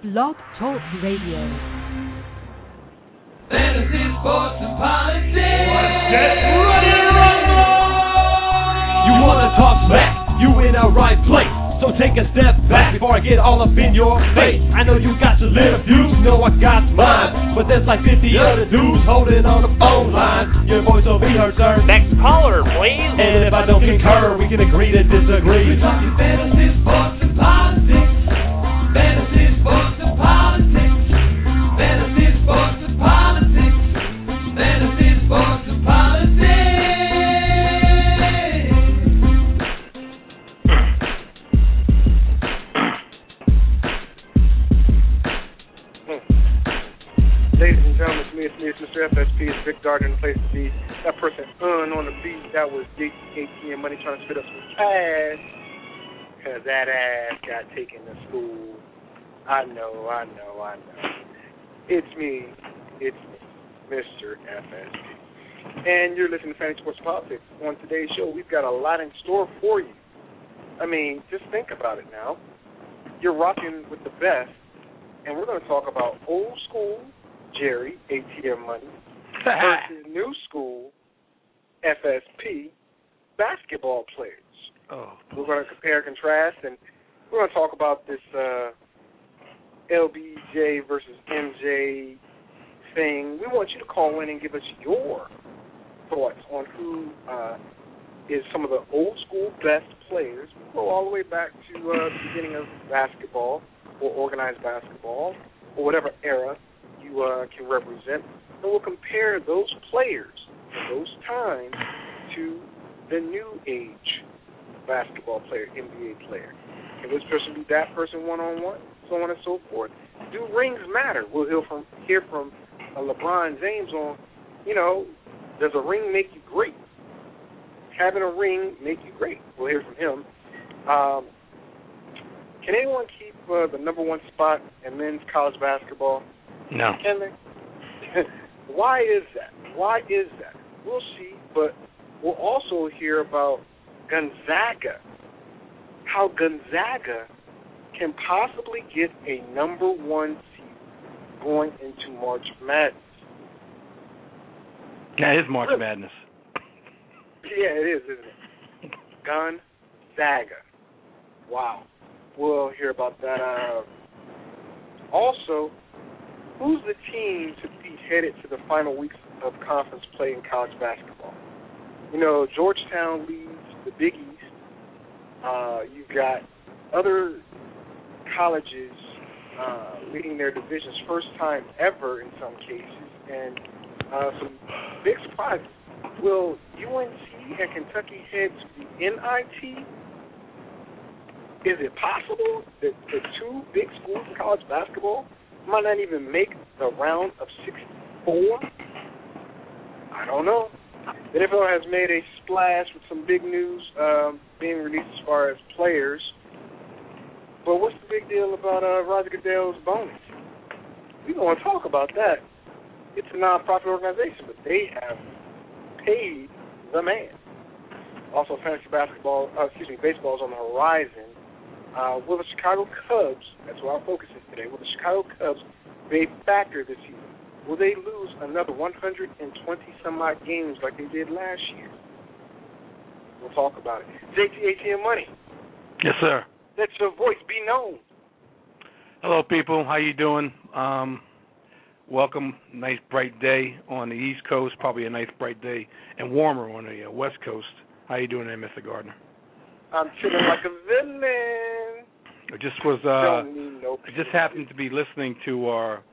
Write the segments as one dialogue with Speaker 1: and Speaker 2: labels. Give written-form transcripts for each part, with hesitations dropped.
Speaker 1: Blog Talk Radio.
Speaker 2: Fantasy, sports, and politics.
Speaker 3: Get ready to rumble! You wanna talk smack? You in the right place. So take a step back before I get all up in your face. I know you got your little views, know I got mine, but there's like 50 other dudes holding on the phone line. Your voice will be heard, sir.
Speaker 4: Next caller, please.
Speaker 3: And if I don't concur, we can agree to disagree.
Speaker 2: We're talking fantasy, sports, and politics. Fantasy, sports, and politics. Fantasy, sports, and politics. Fantasy, sports, and politics.
Speaker 5: Ladies and gentlemen, it's me, it's Mr. FSP, it's Vic Gardner in the place to be. That person on the beat, that was ATM Money trying to spit up some cash. Because that ass got taken to school. I know. It's me, Mr. FSP. And you're listening to Fantasy Sports Politics. On today's show, we've got a lot in store for you. I mean, just think about it now. You're rocking with the best, and we're going to talk about old school Jerry, ATM Money, versus new school, FSP, basketball players.
Speaker 6: Oh,
Speaker 5: we're going to compare and contrast, and we're going to talk about this LBJ versus MJ thing. We want you to call in and give us your thoughts on who is some of the old school best players. We'll go all the way back to the beginning of basketball or organized basketball or whatever era you can represent, and we'll compare those players in those times to the new age basketball player, NBA player. Can this person be that person one-on-one? So on and so forth. Do rings matter? We'll hear from LeBron James on, does a ring make you great? Having a ring make you great? We'll hear from him. Can anyone keep the number one spot in men's college basketball?
Speaker 6: no.
Speaker 5: Can they? Why is that? We'll see, but we'll also hear about Gonzaga, how Gonzaga can possibly get a number one seed going into March Madness.
Speaker 6: That is March Madness.
Speaker 5: Yeah, it is, isn't it? Gonzaga. Wow. We'll hear about that. Also, who's the team to be headed to the final weeks of conference play in college basketball? Georgetown leads the Big East. You've got other colleges leading their divisions first time ever in some cases, and some big surprises. Will UNC and Kentucky head to the NIT? Is it possible that the two big schools in college basketball might not even make the round of 64? I don't know. The NFL has made a splash with some big news being released as far as players. But what's the big deal about Roger Goodell's bonus? We don't want to talk about that. It's a non-profit organization, but they have paid the man. Also, baseball is on the horizon. Will the Chicago Cubs, that's where our focus is today, will the Chicago Cubs be a factor this season? Will they lose another 120-some-odd games like they did last year? We'll talk about it. JT ATM Money.
Speaker 6: Yes, sir.
Speaker 5: Let your voice be known.
Speaker 6: Hello, people. How you doing? Welcome. Nice, bright day on the East Coast. Probably a nice, bright day and warmer on the West Coast. How you doing there, Mr. Gardner?
Speaker 5: I'm chilling like a villain.
Speaker 6: I just was. I just happened to be listening to our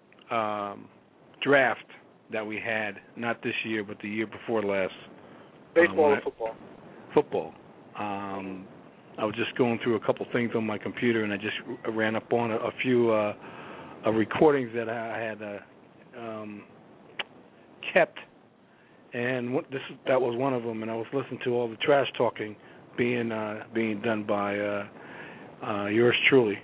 Speaker 6: draft that we had, not this year, but the year before last.
Speaker 5: Baseball or football?
Speaker 6: Football. I was just going through a couple things on my computer, and I just ran up on a few recordings that I had kept, and that was one of them. And I was listening to all the trash talking being done by yours truly,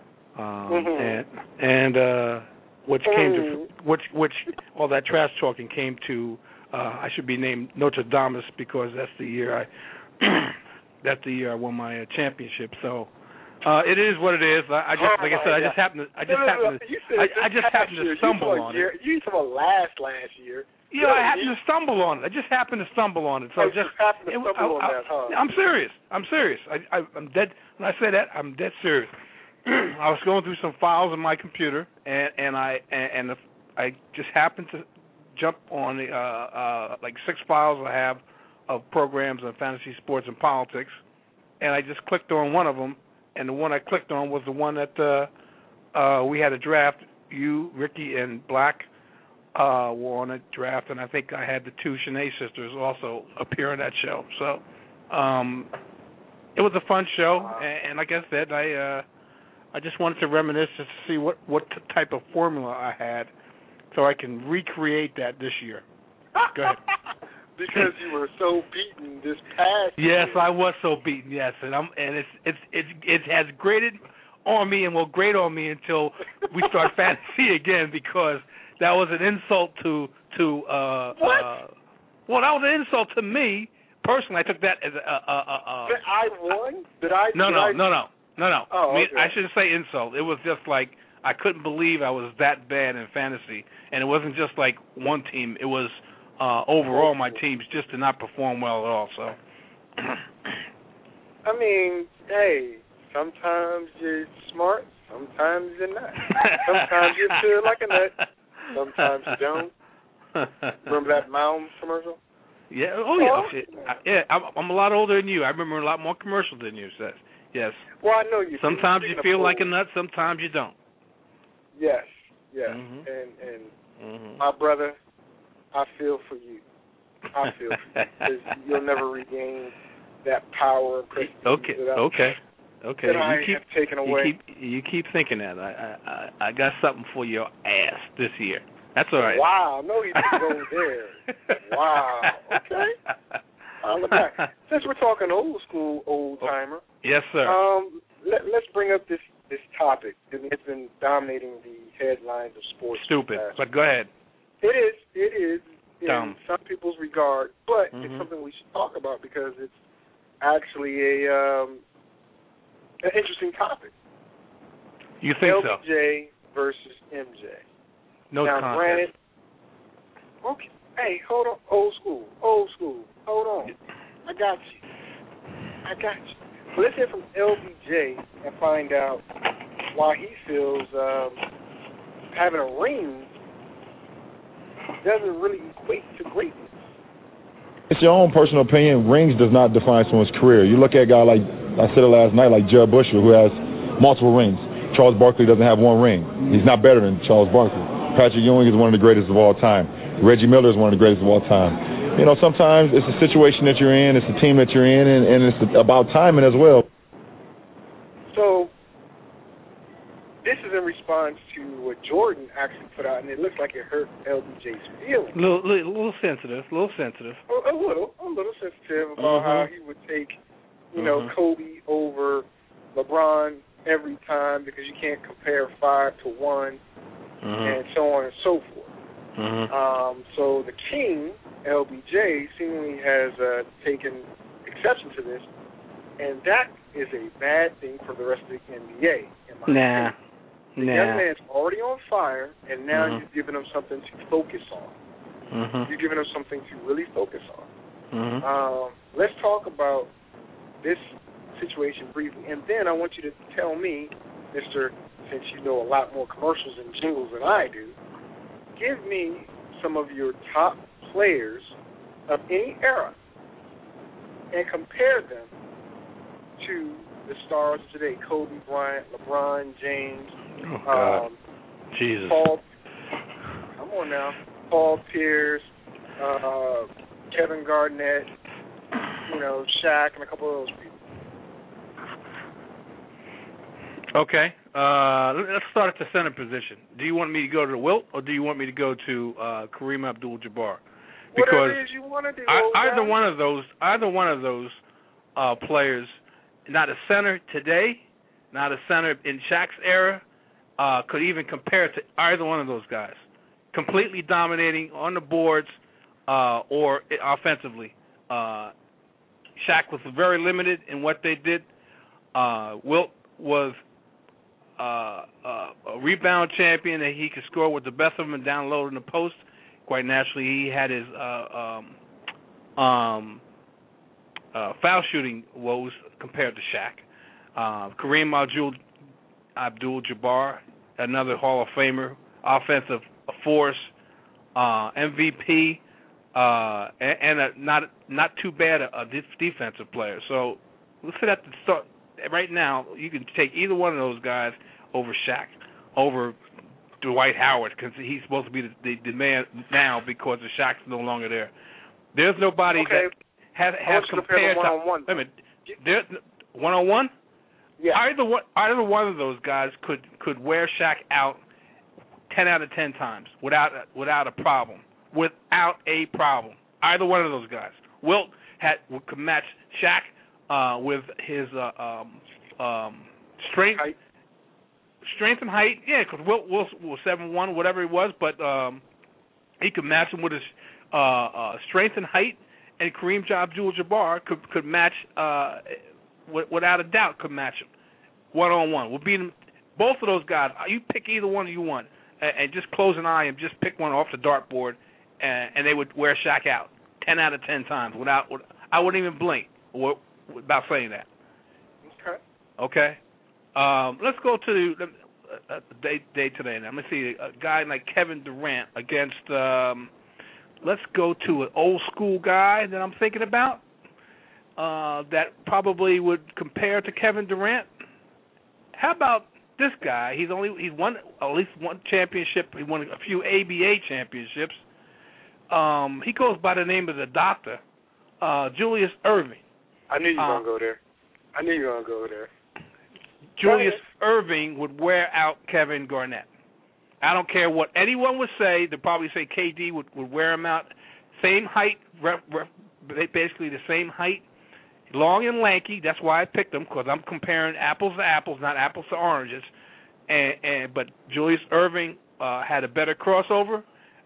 Speaker 6: and which all that trash talking came to. I should be named Notre Dame because that's the year I won my championship. So It is what it is. I just, like I said, I just happened to stumble on it.
Speaker 5: You talking about last year?
Speaker 6: Yeah, I happened to stumble on it. I just happened to stumble on it. So I'm serious. I'm dead. When I say that, I'm dead serious. I was going through some files on my computer, and I just happened to jump on the like 6 files I have of programs on fantasy, sports, and politics, and I just clicked on one of them, and the one I clicked on was the one that we had a draft. You, Ricky, and Black were on a draft, and I think I had the 2 Shanae sisters also appear on that show. So it was a fun show, and like I said, I just wanted to reminisce just to see what type of formula I had so I can recreate that this year. Go ahead.
Speaker 5: Because you were so beaten this past
Speaker 6: Yes,
Speaker 5: season.
Speaker 6: I was so beaten, yes. And it has grated on me and will grate on me until we start fantasy again, because that was an insult to
Speaker 5: what?
Speaker 6: Well, that was an insult to me personally. I took that as
Speaker 5: That I won? No.
Speaker 6: Oh,
Speaker 5: okay.
Speaker 6: I shouldn't say insult. It was just like I couldn't believe I was that bad in fantasy, and it wasn't just like one team. It was overall my teams just did not perform well at all. So,
Speaker 5: I mean, hey, sometimes you're smart, sometimes you're not. Sometimes you feel like a nut, sometimes you don't. Remember that Mound commercial?
Speaker 6: Yeah. Oh yeah. I'm a lot older than you. I remember a lot more commercials than you. Says yes.
Speaker 5: Well, I know you.
Speaker 6: Sometimes you feel like a nut. Sometimes you don't.
Speaker 5: Yes.
Speaker 6: Mm-hmm.
Speaker 5: And my brother, I feel for you. I feel for you, because you'll never regain that power and prestige
Speaker 6: Okay.
Speaker 5: that I have taken away.
Speaker 6: You keep thinking that. I got something for your ass this year. That's all right.
Speaker 5: Wow. No, you didn't go there. Wow. Okay. Look back. Since we're talking old school, old timer.
Speaker 6: Yes, sir.
Speaker 5: Let's bring up this topic. It's been dominating the headlines of sports.
Speaker 6: Stupid, but go ahead.
Speaker 5: It is in
Speaker 6: dumb.
Speaker 5: some people's regard, but
Speaker 6: Mm-hmm.
Speaker 5: it's something we should talk about because it's actually an interesting topic.
Speaker 6: You think
Speaker 5: LBJ versus MJ.
Speaker 6: No
Speaker 5: now,
Speaker 6: contest.
Speaker 5: granted, okay. Hey, hold on. Old school. Hold on. I got you. Well, let's hear from LBJ and find out why he feels having a ring doesn't really equate to greatness.
Speaker 1: It's your own personal opinion. Rings does not define someone's career. You look at a guy like, I said it last night, like Jud Bushel, who has multiple rings. Charles Barkley doesn't have one ring. He's not better than Charles Barkley. Patrick Ewing is one of the greatest of all time. Reggie Miller is one of the greatest of all time. You know, sometimes it's a situation that you're in, it's a team that you're in, and it's about timing as well.
Speaker 5: So, this is in response to what Jordan actually put out, and it looks like it hurt LBJ's feelings.
Speaker 6: Little sensitive.
Speaker 5: A little sensitive about how he would take, you know, Kobe over LeBron every time because you can't compare 5 to 1, and so on and so forth. So the King, LBJ, seemingly has taken exception to this, and that is a bad thing for the rest of the NBA. In my opinion. The young man's already on fire, and now you've given him something to focus on. You've given him something to really focus on. Let's talk about this situation briefly, and then I want you to tell me, Mr., since you know a lot more commercials and jingles than I do, give me some of your top players of any era and compare them to the stars of today: Kobe Bryant, LeBron James,
Speaker 6: Jesus.
Speaker 5: Paul. Come on now, Paul Pierce, Kevin Garnett, you know, Shaq, and a couple of those people.
Speaker 6: Okay. Let's start at the center position. Do you want me to go to Wilt, or do you want me to go to Kareem Abdul-Jabbar? Because
Speaker 5: whatever it is you want to do.
Speaker 6: Either one of those players, not a center today, not a center in Shaq's era, could even compare to either one of those guys. Completely dominating on the boards or offensively. Shaq was very limited in what they did. Wilt was a rebound champion, and he could score with the best of them and down low in the post. Quite naturally, he had his foul shooting woes compared to Shaq. Kareem Abdul-Jabbar, another Hall of Famer, offensive force, MVP, and a not too bad a defensive player. So let's say at the start. Right now, you can take either one of those guys over Shaq, over Dwight Howard, because he's supposed to be the man now because the Shaq's no longer there. There's nobody that has compared to
Speaker 5: one-on-one.
Speaker 6: Wait a minute, there's one-on-one.
Speaker 5: Yeah.
Speaker 6: Either one of those guys could wear Shaq out 10 out of 10 times without a problem. Without a problem. Either one of those guys. Wilt could match Shaq with his strength, and height. Yeah, because Wilt was 7'1", whatever he was, but he could match him with his strength and height. And Kareem Abdul-Jabbar could match, without a doubt, could match him one-on-one. We'll beat him. Both of those guys. You pick either one you want, and just close an eye and just pick one off the dartboard, and they would wear Shaq out 10 out of 10 times I wouldn't even blink about saying that. Okay. Let's go to the day today now. Let's see a guy like Kevin Durant against. Let's go to an old school guy that I'm thinking about that probably would compare to Kevin Durant. How about this guy? He's won at least one championship. He won a few ABA championships. He goes by the name of the Doctor, Julius Erving.
Speaker 5: I knew you were going to go there.
Speaker 6: Julius Erving would wear out Kevin Garnett. I don't care what anyone would say. They'd probably say KD would wear him out. Same height, basically the same height. Long and lanky. That's why I picked him, because I'm comparing apples to apples, not apples to oranges. But Julius Erving had a better crossover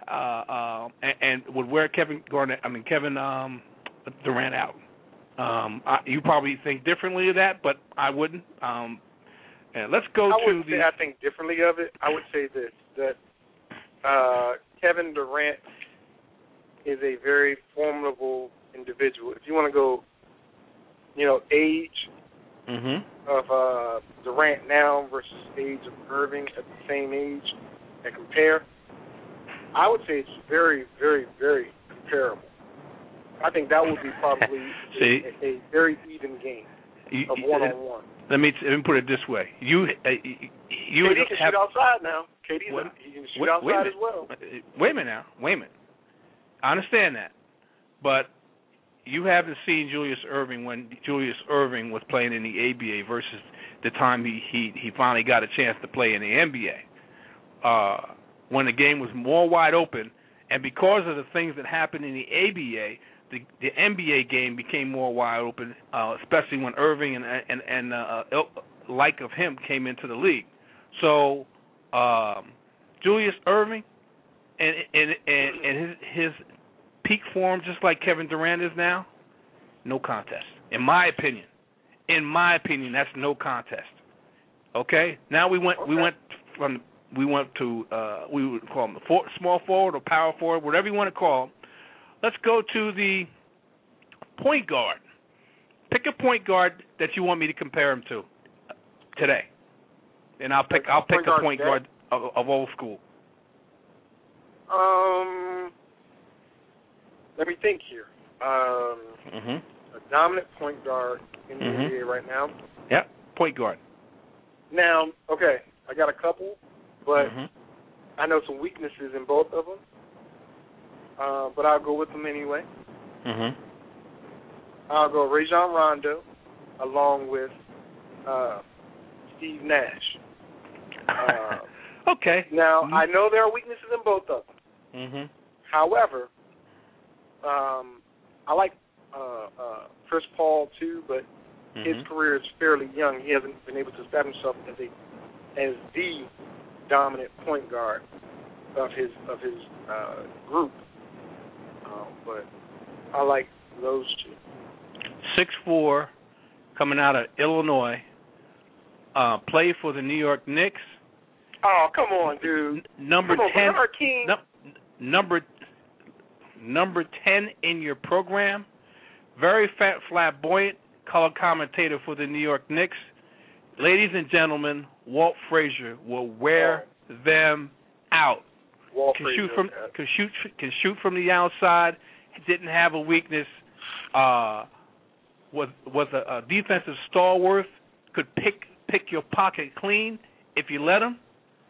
Speaker 6: and would wear Kevin Durant out. You probably think differently of that, but I wouldn't. And let's go
Speaker 5: I wouldn't say I think differently of it. I would say this, that Kevin Durant is a very formidable individual. If you want to go, age of Durant now versus age of Irving at the same age and compare, I would say it's very, very, very comparable. I think that would be probably a very even game of one-on-one.
Speaker 6: Let me put it this way: you
Speaker 5: KD can shoot outside now. He can shoot outside as well.
Speaker 6: Wait a minute. I understand that, but you haven't seen Julius Erving when Julius Erving was playing in the ABA versus the time he finally got a chance to play in the NBA. When the game was more wide open, and because of the things that happened in the ABA. The NBA game became more wide open, especially when Irving and like of him came into the league. So Julius Erving and his peak form, just like Kevin Durant is now, no contest. In my opinion, that's no contest. Okay. Now we went to we would call him the small forward or power forward, whatever you want to call him. Let's go to the point guard. Pick a point guard that you want me to compare him to today, and I'll pick a point guard of old school.
Speaker 5: Let me think here. A dominant point guard in the NBA right now.
Speaker 6: Yeah, point guard.
Speaker 5: Now, okay, I got a couple, but I know some weaknesses in both of them. But I'll go with them anyway. I'll go Rajon Rondo along with Steve Nash.
Speaker 6: Okay.
Speaker 5: Now, I know there are weaknesses in both of them. However, I like Chris Paul too, but his career is fairly young. He hasn't been able to establish himself as the dominant point guard of his group. But I like those two.
Speaker 6: 6'4", coming out of Illinois, played for the New York Knicks.
Speaker 5: Oh, come on, dude.
Speaker 6: Number
Speaker 5: come
Speaker 6: 10.
Speaker 5: On, Hakeem.
Speaker 6: Number 10 in your program. Very flamboyant color commentator for the New York Knicks. Ladies and gentlemen, Walt Frazier will wear them out. Can shoot from the outside. Didn't have a weakness. Was a defensive stalwart. Could pick your pocket clean if you let him.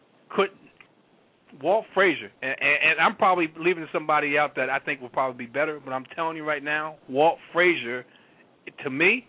Speaker 6: Walt Frazier, and I'm probably leaving somebody out that I think will probably be better, but I'm telling you right now, Walt Frazier, to me,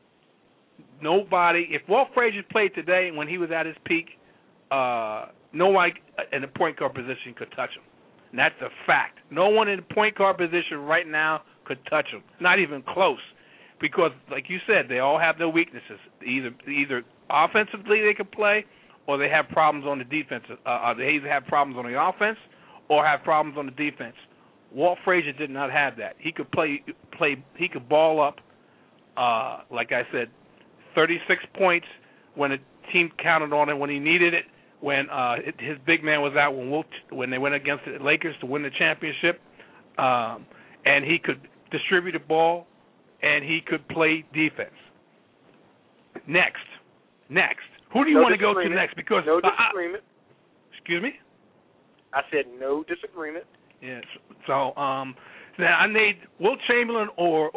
Speaker 6: if Walt Frazier played today when he was at his peak, nobody in the point guard position could touch him. And that's a fact. No one in the point guard position right now could touch him, not even close, because, like you said, they all have their weaknesses. Either offensively they can play, or they have problems on the defense. They either have problems on the offense or have problems on the defense. Walt Frazier did not have that. He could play. He could ball up. Like I said, 36 points when the team counted on it when he needed it. When his big man was out when they went against the Lakers to win the championship, and he could distribute the ball, and he could play defense. Next. Who do you want to go to next? Because
Speaker 5: no disagreement.
Speaker 6: Excuse me?
Speaker 5: I said no disagreement.
Speaker 6: Yes. So now I need Wilt Chamberlain or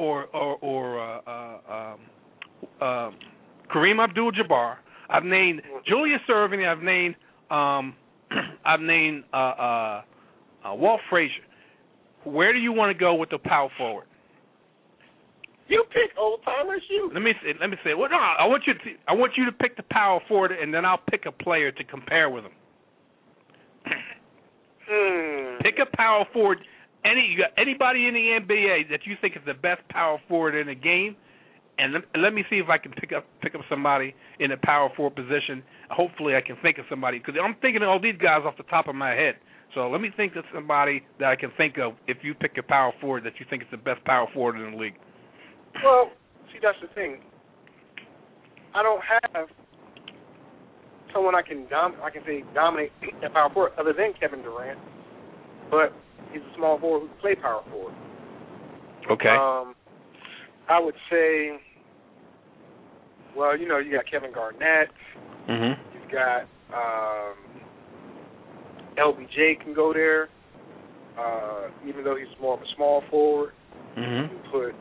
Speaker 6: Kareem Abdul-Jabbar. I've named Julius Erving. I've named Walt Frazier. Where do you want to go with the power forward?
Speaker 5: You pick old timers.
Speaker 6: Let me say. Well, no, I want you to pick the power forward, and then I'll pick a player to compare with him. Pick a power forward. You got anybody in the NBA that you think is the best power forward in the game, and let me see if I can pick up somebody in the power forward position. Hopefully, I can think of somebody because I'm thinking of all these guys off the top of my head. So let me think of somebody that I can think of if you pick a power forward that you think is the best power forward in the league.
Speaker 5: Well, see, that's the thing. I don't have someone I can say dominate at power forward other than Kevin Durant, but he's a small forward who can play power forward.
Speaker 6: Okay.
Speaker 5: I would say, well, you got Kevin Garnett.
Speaker 6: Mm-hmm.
Speaker 5: You've got LBJ can go there, even though he's more of a small forward.
Speaker 6: Mm-hmm.
Speaker 5: You can put,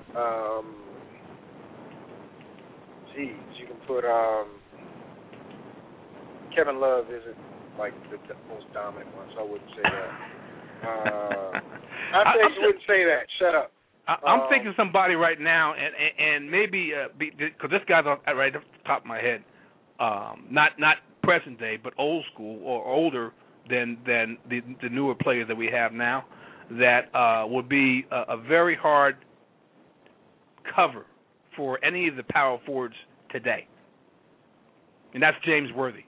Speaker 5: Kevin Love isn't like the most dominant one, so I wouldn't say that. You wouldn't say that. Shut up.
Speaker 6: I'm thinking somebody right now, and maybe because this guy's right off the top of my head, not present day, but old school or older than the newer players that we have now. That would be a very hard cover for any of the power forwards today, and that's James Worthy.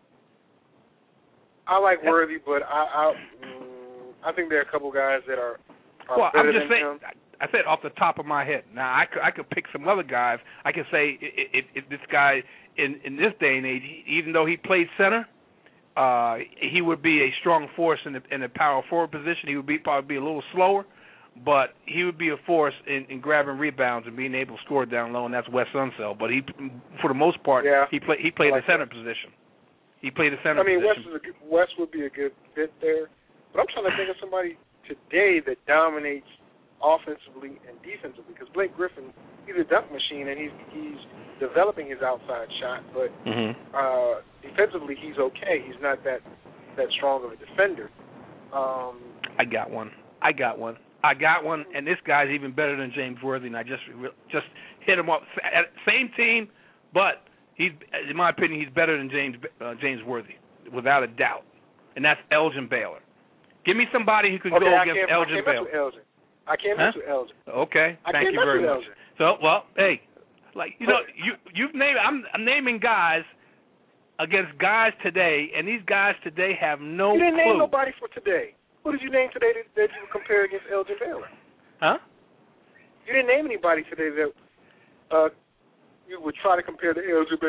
Speaker 5: I like Worthy, but I think there are a couple guys that are better than him.
Speaker 6: I said off the top of my head. Now I could pick some other guys. I could say if this guy in this day and age, even though he played center. He would be a strong force in the power forward position. He would probably be a little slower, but he would be a force in grabbing rebounds and being able to score down low, and that's Wes Unseld. But for the most part, he played the center position. He played the center position.
Speaker 5: Wes would be a good fit there. But I'm trying to think of somebody today that dominates offensively and defensively, because Blake Griffin, he's a dunk machine, and he's developing his outside shot, but defensively he's okay. He's not that strong of a defender.
Speaker 6: I got one, and this guy's even better than James Worthy, and I just hit him up. Same team, but in my opinion, he's better than James Worthy, without a doubt, and that's Elgin Baylor. Give me somebody who can go against Elgin Baylor.
Speaker 5: I can't mess with Elgin.
Speaker 6: Okay, thank you very much. So, well, hey, you've named. I'm naming guys against guys today, and these guys today have no clue.
Speaker 5: You didn't name nobody for today. Who did you name today that you would compare against Elgin Baylor?
Speaker 6: Huh?
Speaker 5: You didn't name anybody today that you would try to compare to Elgin Baylor.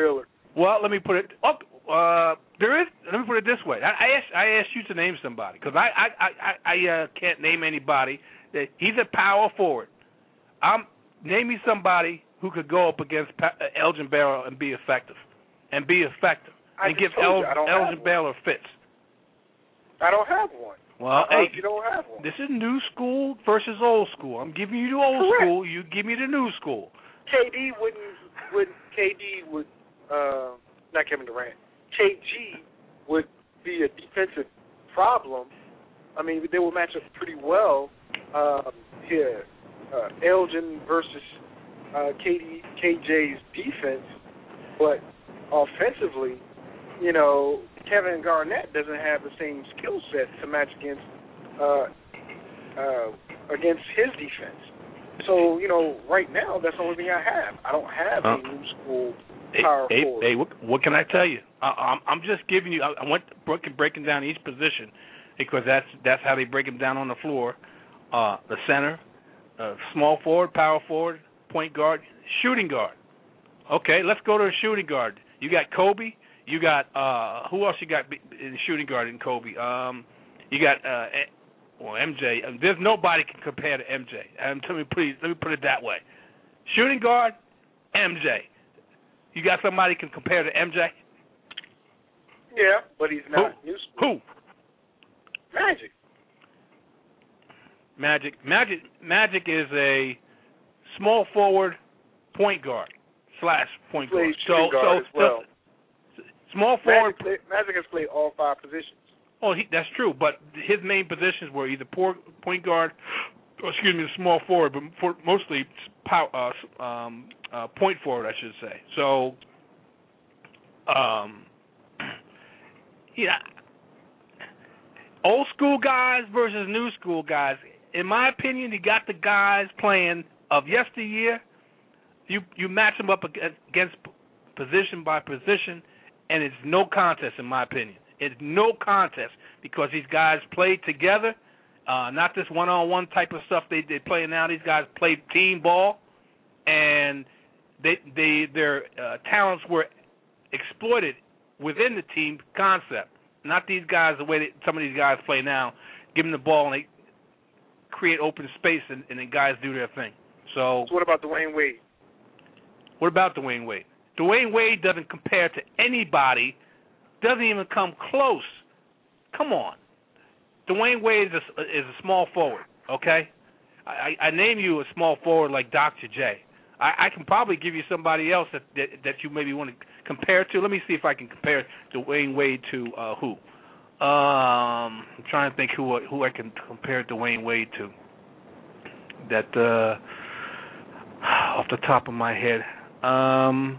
Speaker 6: Well, let me put it. There is. Let me put it this way. I asked you to name somebody because I can't name anybody. He's a power forward. Name me somebody who could go up against Elgin Baylor and be effective, and give Elgin Baylor fits.
Speaker 5: I don't have one.
Speaker 6: Well,
Speaker 5: you don't have one.
Speaker 6: This is new school versus old school. I'm giving you the old school. You give me the new school.
Speaker 5: KD would not Kevin Durant. KG would be a defensive problem. I mean, they will match up pretty well here. Elgin versus KJ's defense, but offensively, Kevin Garnett doesn't have the same skill set to match against his defense. So, right now, that's the only thing I have. I don't have a new school power forward.
Speaker 6: Hey, what can I tell you? I'm just giving you. I went breaking down each position because that's how they break them down on the floor. The center, small forward, power forward, point guard, shooting guard. Okay, let's go to the shooting guard. You got Kobe. You got who else you got in the shooting guard in Kobe? You got MJ. There's nobody can compare to MJ. Let me put it that way. Shooting guard, MJ. You got somebody can compare to MJ?
Speaker 5: Yeah, but he's not.
Speaker 6: Who? Magic is a small forward point guard / point guard.
Speaker 5: Guard as well.
Speaker 6: Small forward.
Speaker 5: Magic has played all 5 positions.
Speaker 6: Oh, that's true. But his main positions were either point guard, small forward, but mostly point forward, I should say. So, old school guys versus new school guys. In my opinion, you got the guys playing of yesteryear. You match them up against position by position, and it's no contest in my opinion. It's no contest because these guys played together, not this one-on-one type of stuff they play now. These guys played team ball, and their talents were exploited within the team concept. Not these guys the way that some of these guys play now, give them the ball and they create open space and the guys do their thing. So
Speaker 5: what about Dwayne Wade?
Speaker 6: What about Dwayne Wade? Dwayne Wade doesn't compare to anybody, doesn't even come close. Come on. Dwayne Wade is a small forward, okay? I name you a small forward like Dr. J. I can probably give you somebody else that you maybe want to compare to. Let me see if I can compare Dwayne Wade to who. I'm trying to think who I can compare Dwayne Wade to. That off the top of my head. I'm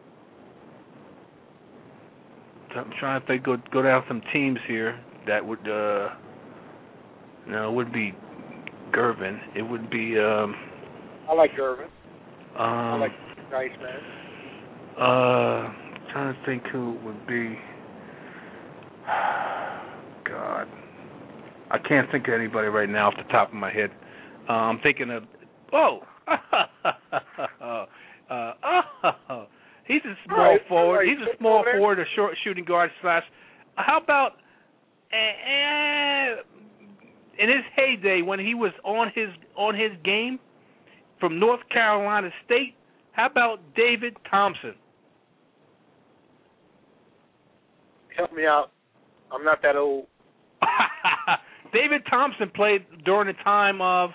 Speaker 6: trying to think. Go down some teams here that would. No, it wouldn't be Gervin. It would be.
Speaker 5: I like Gervin. I like nice man.
Speaker 6: Trying to think who it would be. God, I can't think of anybody right now off the top of my head. I'm thinking of. He's a small forward. He's a small forward, a short shooting guard / How about in his heyday when he was on his game from North Carolina State? How about David Thompson?
Speaker 5: Help me out. I'm not that old.
Speaker 6: David Thompson played during the time of.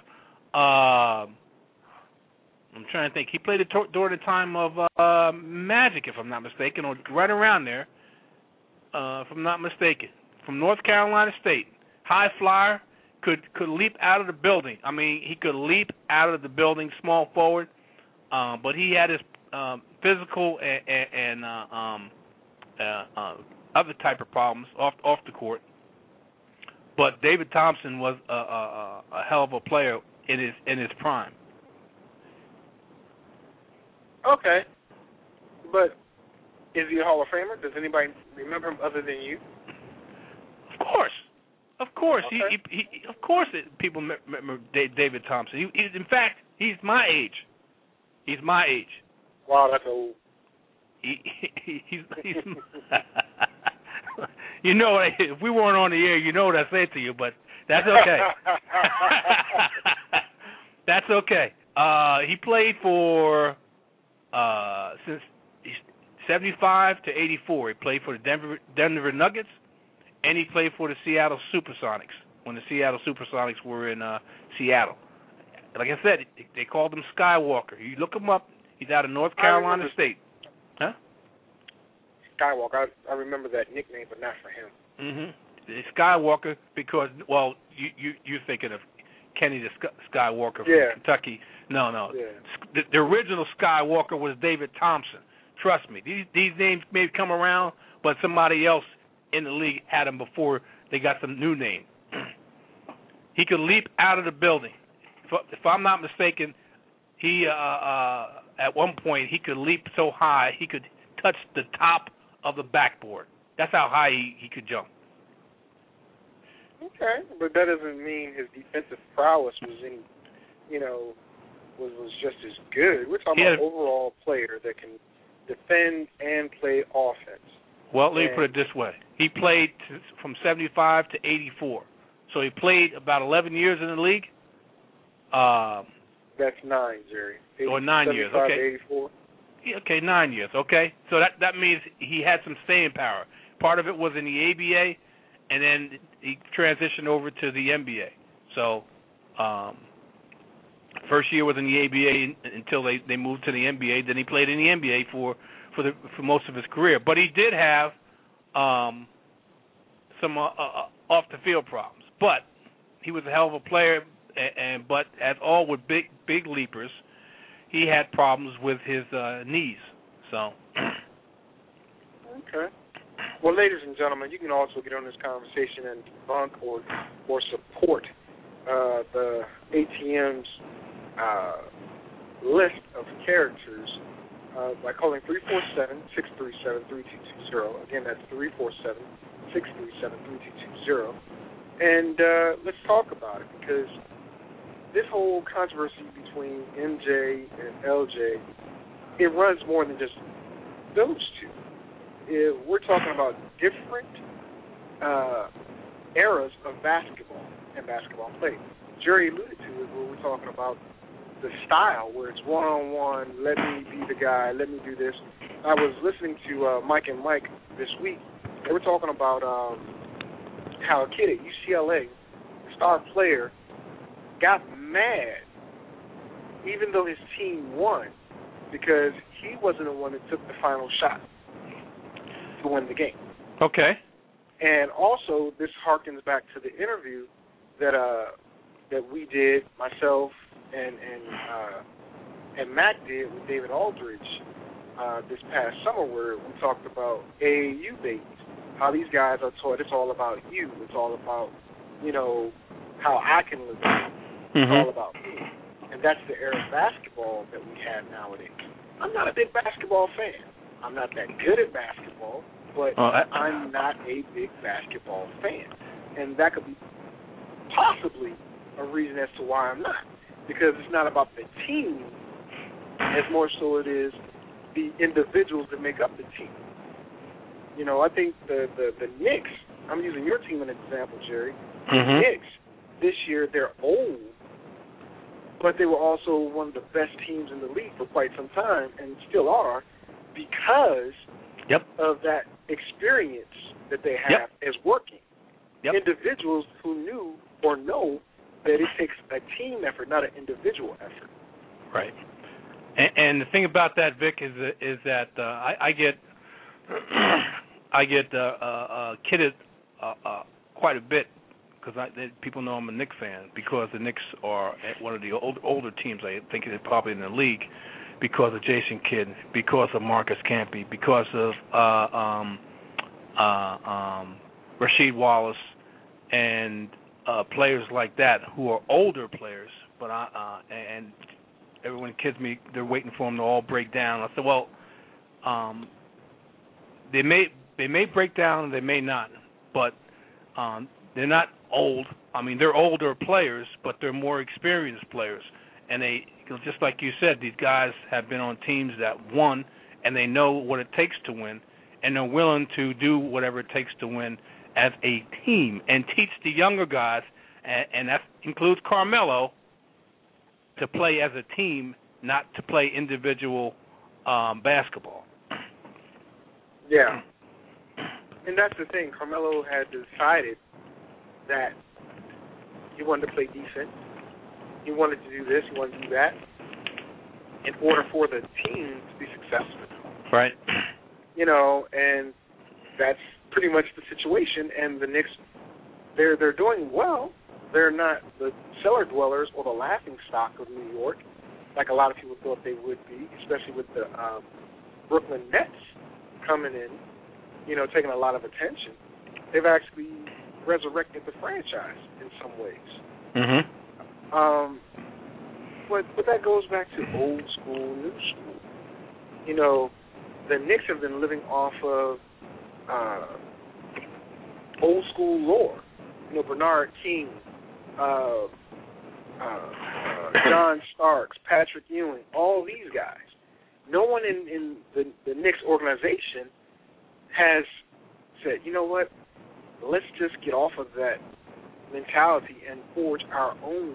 Speaker 6: I'm trying to think. He played during the time of Magic, if I'm not mistaken, or right around there, if I'm not mistaken. From North Carolina State, high flyer, could leap out of the building. I mean, he could leap out of the building, small forward, but he had his physical and other type of problems off the court. But David Thompson was a hell of a player in his prime.
Speaker 5: Okay, but is he a Hall of Famer? Does anybody remember him other than you?
Speaker 6: Of course.
Speaker 5: Okay.
Speaker 6: He people remember David Thompson. In fact, he's my age.
Speaker 5: Wow, that's old.
Speaker 6: he's you know, if we weren't on the air, you know what I said to you, but that's okay. That's okay. He played for since 75 to 84. He played for the Denver Nuggets, and he played for the Seattle Supersonics when the Seattle Supersonics were in Seattle. Like I said, they called him Skywalker. You look him up. He's out of North Carolina State. Huh?
Speaker 5: Skywalker. I remember that nickname, but not for him.
Speaker 6: Mm-hmm. It's Skywalker because, well, you're thinking of Kenny the Skywalker from Kentucky. No. Yeah. The original Skywalker was David Thompson. Trust me. These names may come around, but somebody else in the league had them before they got some new name. He could leap out of the building. If I'm not mistaken, he at one point he could leap so high he could touch the top of the backboard. That's how high he could jump.
Speaker 5: Okay, but that doesn't mean his defensive prowess was any, was just as good. We're talking about an overall player that can defend and play offense.
Speaker 6: Well, let me put it this way. He played from 75 to 84. So he played about 11 years in the league.
Speaker 5: That's 9, Jerry.
Speaker 6: Or 9 years, okay.
Speaker 5: 84.
Speaker 6: Yeah, okay, 9 years, okay. So that means he had some staying power. Part of it was in the ABA, and then he transitioned over to the NBA. So first year was in the ABA until they moved to the NBA. Then he played in the NBA for most of his career. But he did have some off the field problems. But he was a hell of a player. But as all with big leapers, he had problems with his knees. So.
Speaker 5: Okay. Well, ladies and gentlemen, you can also get on this conversation and debunk or support the ATM's list of characters by calling 347-637-3220. Again, that's 347-637-3220. And let's talk about it, because this whole controversy between MJ and LJ, it runs more than just those two. We're talking about different eras of basketball and basketball play. Jerry alluded to it where we're talking about the style where it's one-on-one, let me be the guy, let me do this. I was listening to Mike and Mike this week. They were talking about how a kid at UCLA, the star player, got mad even though his team won because he wasn't the one that took the final shot to win the game.
Speaker 6: Okay.
Speaker 5: And also, this harkens back to the interview that we did, myself and Matt did with David Aldridge this past summer, where we talked about AAU babies, how these guys are taught it's all about you. It's all about, how I can live. It's all about me. And that's the era of basketball that we have nowadays. I'm not a big basketball fan. I'm not that good at basketball, but I'm not a big basketball fan. And that could be possibly a reason as to why I'm not. Because it's not about the team as more so it is the individuals that make up the team. I think the Knicks, I'm using your team as an example, Jerry. The Knicks, this year, they're old, but they were also one of the best teams in the league for quite some time, and still are, because of that experience that they have as working. Individuals who knew or know that it takes a team effort, not an individual effort.
Speaker 6: Right. And the thing about that, Vic, is that I get kidded quite a bit because people know I'm a Knicks fan, because the Knicks are one of the older teams, I think, probably in the league, because of Jason Kidd, because of Marcus Camby, because of Rasheed Wallace, and players like that who are older players. But and everyone kids me, they're waiting for them to all break down. I said, well, they may break down, and they may not, but they're not old. I mean, they're older players, but they're more experienced players. And they, just like you said, these guys have been on teams that won and they know what it takes to win, and they're willing to do whatever it takes to win as a team and teach the younger guys, and that includes Carmelo, to play as a team, not to play individual basketball.
Speaker 5: Yeah. And that's the thing. Carmelo had decided that he wanted to play defense. He wanted to do this. He wanted to do that in order for the team to be successful.
Speaker 6: Right.
Speaker 5: You know, and that's pretty much the situation. And the Knicks, they're doing well. They're not the cellar dwellers or the laughing stock of New York, like a lot of people thought they would be, especially with the Brooklyn Nets coming in, you know, taking a lot of attention. They've actually resurrected the franchise in some ways.
Speaker 6: Mm-hmm.
Speaker 5: But that goes back to old school, new school. You know, the Knicks have been living off of old school lore. You know, Bernard King, John Starks, Patrick Ewing, all these guys. No one in the Knicks organization has said, you know what, let's just get off of that mentality and forge our own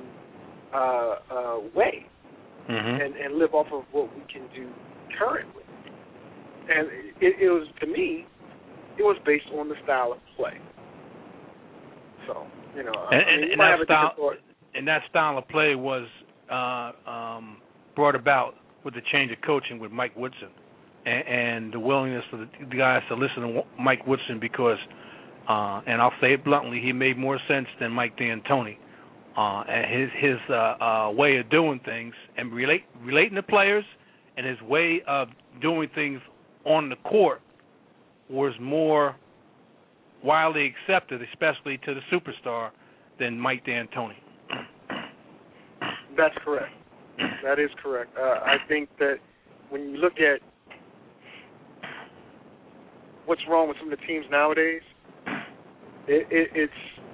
Speaker 5: way, and live off of what we can do currently. And it was, to me, it was based on the style of play. So, you know,
Speaker 6: and that style of play was brought about with the change of coaching with Mike Woodson, and the willingness of the guys to listen to Mike Woodson because, and I'll say it bluntly, he made more sense than Mike D'Antoni. And his way of doing things and relating to players, and his way of doing things on the court was more widely accepted, especially to the superstar, than Mike D'Antoni.
Speaker 5: That's correct. That is correct. I think that when you look at what's wrong with some of the teams nowadays, it's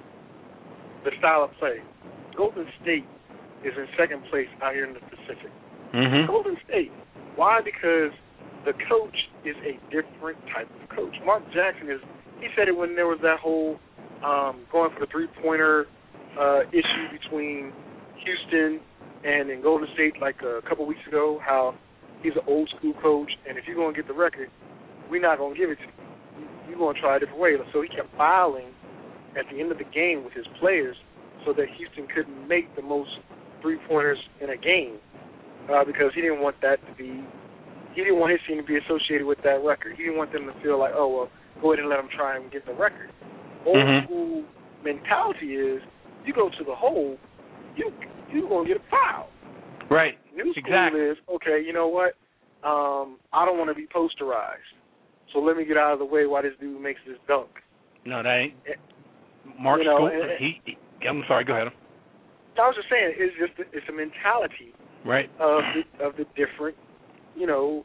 Speaker 5: the style of play. Golden State is in second place out here in the Pacific.
Speaker 6: Mm-hmm.
Speaker 5: Golden State. Why? Because the coach is a different type of coach. Mark Jackson he said it when there was that whole going for the three-pointer issue between Houston and in Golden State like a couple weeks ago, how he's an old-school coach, and if you're going to get the record, we're not going to give it to you. You're going to try a different way. So he kept fouling at the end of the game with his players so that Houston couldn't make the most three-pointers in a game because he didn't want that to be – he didn't want his team to be associated with that record. He didn't want them to feel like, oh, well, go ahead and let them try and get the record. Old-school mentality is you go to the hole, you're going to get a foul.
Speaker 6: Right.
Speaker 5: New school is, okay, you know what, I don't want to be posterized, so let me get out of the way while this dude makes this dunk.
Speaker 6: No, that ain't. Mark, I'm sorry, go ahead.
Speaker 5: I was just saying, it's a mentality
Speaker 6: right
Speaker 5: of the different, you know,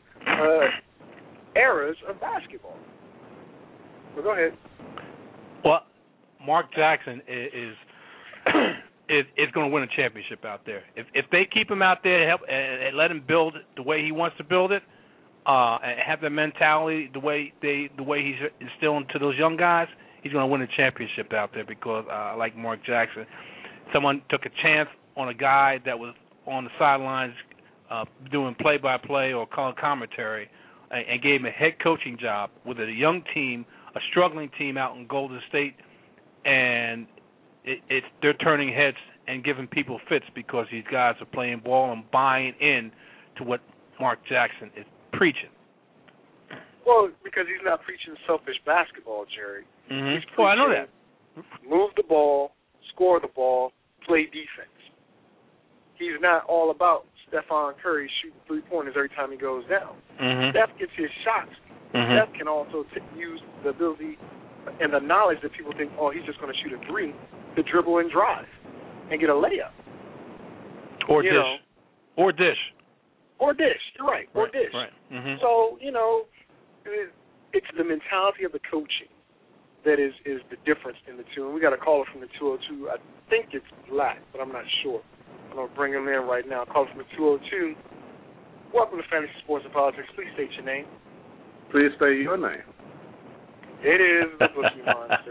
Speaker 5: eras of basketball. But go ahead.
Speaker 6: Well, Mark Jackson is going to win a championship out there. If they keep him out there and let him build it the way he wants to build it, and have the mentality the way he's instilling to those young guys, he's going to win a championship out there because, like Mark Jackson, someone took a chance on a guy that was on the sidelines doing play-by-play or color commentary and gave him a head coaching job with a young team, a struggling team out in Golden State, and they're turning heads and giving people fits because these guys are playing ball and buying in to what Mark Jackson is preaching.
Speaker 5: Well, because he's not preaching selfish basketball, Jerry.
Speaker 6: Mm-hmm. Well, I know that.
Speaker 5: Move the ball, score the ball, play defense. He's not all about Stephen Curry shooting three-pointers every time he goes down.
Speaker 6: Mm-hmm.
Speaker 5: Steph gets his shots. Mm-hmm. Steph can also use the ability and the knowledge that people think, oh, he's just going to shoot a three, to dribble and drive and get a layup.
Speaker 6: Or dish. Or dish.
Speaker 5: Or dish. You're right. Or dish.
Speaker 6: Right. Mm-hmm.
Speaker 5: So, you know, it's the mentality of the coaching that is the difference in the two. And we got a caller from the 202. I think it's Black, but I'm not sure. I'm going to bring him in right now. Caller from the 202. Welcome to Fantasy Sports and Politics. Please state your name.
Speaker 4: Please state your name.
Speaker 5: It is the Bookie Monster.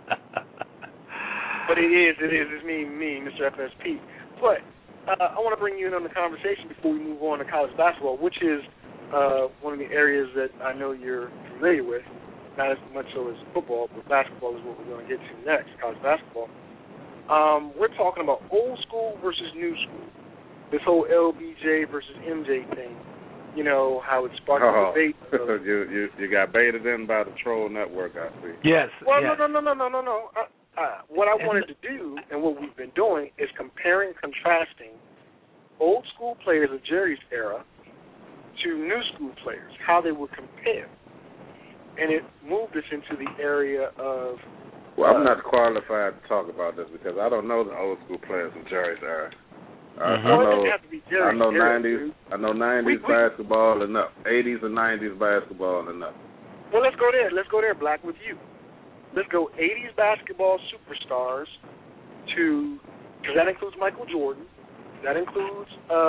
Speaker 5: But it's me, Mr. FSP. But I want to bring you in on the conversation before we move on to college basketball, which is one of the areas that I know you're familiar with, not as much so as football, but basketball is what we're going to get to next, college basketball. We're talking about old school versus new school, this whole LBJ versus MJ thing. You know, how it sparked a debate.
Speaker 4: You got baited in by the troll network, I see.
Speaker 6: Yes.
Speaker 5: Well,
Speaker 6: yes.
Speaker 5: No. What I wanted to do and what we've been doing is comparing and contrasting old school players of Jerry's era to new school players, how they would compare. And it moved us into the area of...
Speaker 4: Well, I'm not qualified to talk about this because I don't know the old school players of Jerry's era.
Speaker 5: It doesn't have to be Jerry.
Speaker 4: I know
Speaker 5: Jerry,
Speaker 4: 90s. I know 90s basketball enough. 80s and 90s basketball enough.
Speaker 5: Well, let's go there. Let's go there, Black, with you. Let's go 80s basketball superstars to, because that includes Michael Jordan. That includes,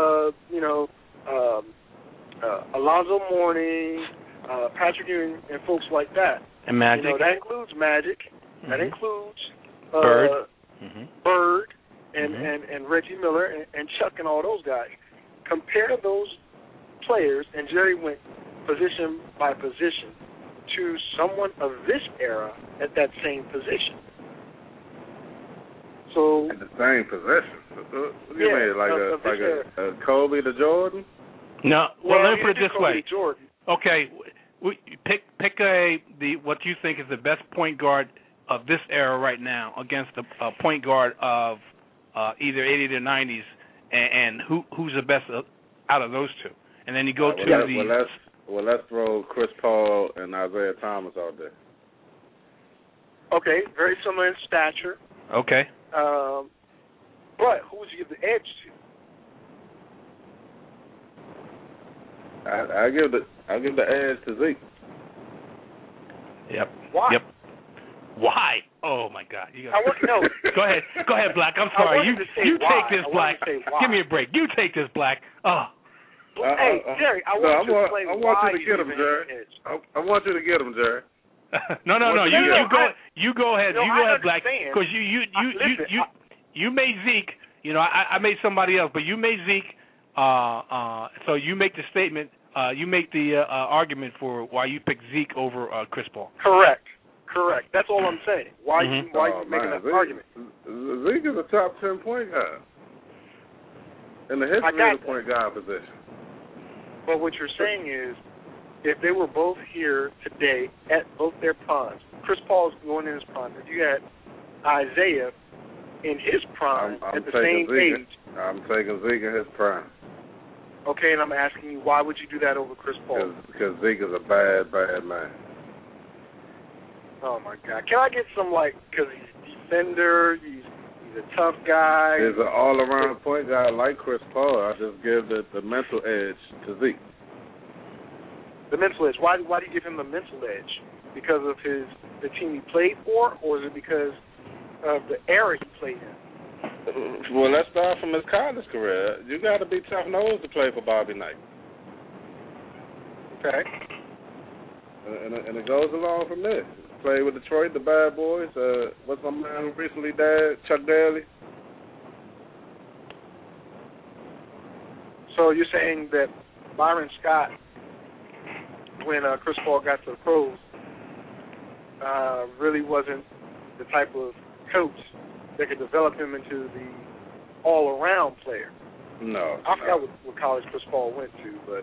Speaker 5: Alonzo Mourning, Patrick Ewing, and folks like that.
Speaker 6: And Magic.
Speaker 5: You know, that includes Magic. Mm-hmm. That includes
Speaker 6: Bird.
Speaker 5: And Reggie Miller and Chuck and all those guys. Compare those players, and Jerry went position by position to someone of this era at that same position. So
Speaker 4: at the same position? What do you mean, like a Kobe to Jordan?
Speaker 6: No. Well, let me put it this
Speaker 5: Kobe
Speaker 6: way.
Speaker 5: to Jordan.
Speaker 6: Okay, pick what you think is the best point guard of this era right now against the point guard of either 80s or 90s, and who's the best out of those two? And then you go to
Speaker 4: let's throw Chris Paul and Isaiah Thomas out there.
Speaker 5: Okay, very similar in stature.
Speaker 6: Okay.
Speaker 5: But who would you give the edge to?
Speaker 4: I give the edge to Zeke.
Speaker 6: Yep.
Speaker 5: Why?
Speaker 6: Yep. Why? Oh my God!
Speaker 5: No.
Speaker 6: Go ahead, Black. I'm sorry. You take this, Black. Give me a break. You take this, Black. Oh.
Speaker 5: Hey, Jerry, I want you to explain why
Speaker 4: you to get him, Jerry. I want you to get him, Jerry.
Speaker 6: No. You go ahead. You go ahead, Black. Because you made Zeke. You know, I made somebody else, but you made Zeke. So you make the statement. You make the argument for why you picked Zeke over Chris Paul.
Speaker 5: Correct. That's all I'm saying. Why are you making that argument?
Speaker 4: Zeke is a top 10 point guard in the history of the point guard position.
Speaker 5: But what you're saying is, if they were both here today at both their primes, Chris Paul's going in his prime. If you had Isaiah in his prime
Speaker 4: I'm
Speaker 5: at the same age,
Speaker 4: I'm taking Zeke in his prime.
Speaker 5: Okay, and I'm asking you, why would you do that over Chris Paul?
Speaker 4: Because Zeke is a bad man.
Speaker 5: Oh my God! Can I get some because he's a defender, he's a tough guy.
Speaker 4: He's an all-around point guard like Chris Paul. I just give the mental edge to Zeke.
Speaker 5: The mental edge. Why do you give him the mental edge? Because of the team he played for, or is it because of the era he played in?
Speaker 4: Well, let's start from his college career. You got to be tough-nosed to play for Bobby Knight.
Speaker 5: Okay.
Speaker 4: And it goes along from there. Played with Detroit, the Bad Boys. What's my man who recently died? Chuck Daly.
Speaker 5: So you're saying that Byron Scott, when Chris Paul got to the pros, really wasn't the type of coach that could develop him into the all-around player.
Speaker 4: No.
Speaker 5: I forgot what college Chris Paul went to, but,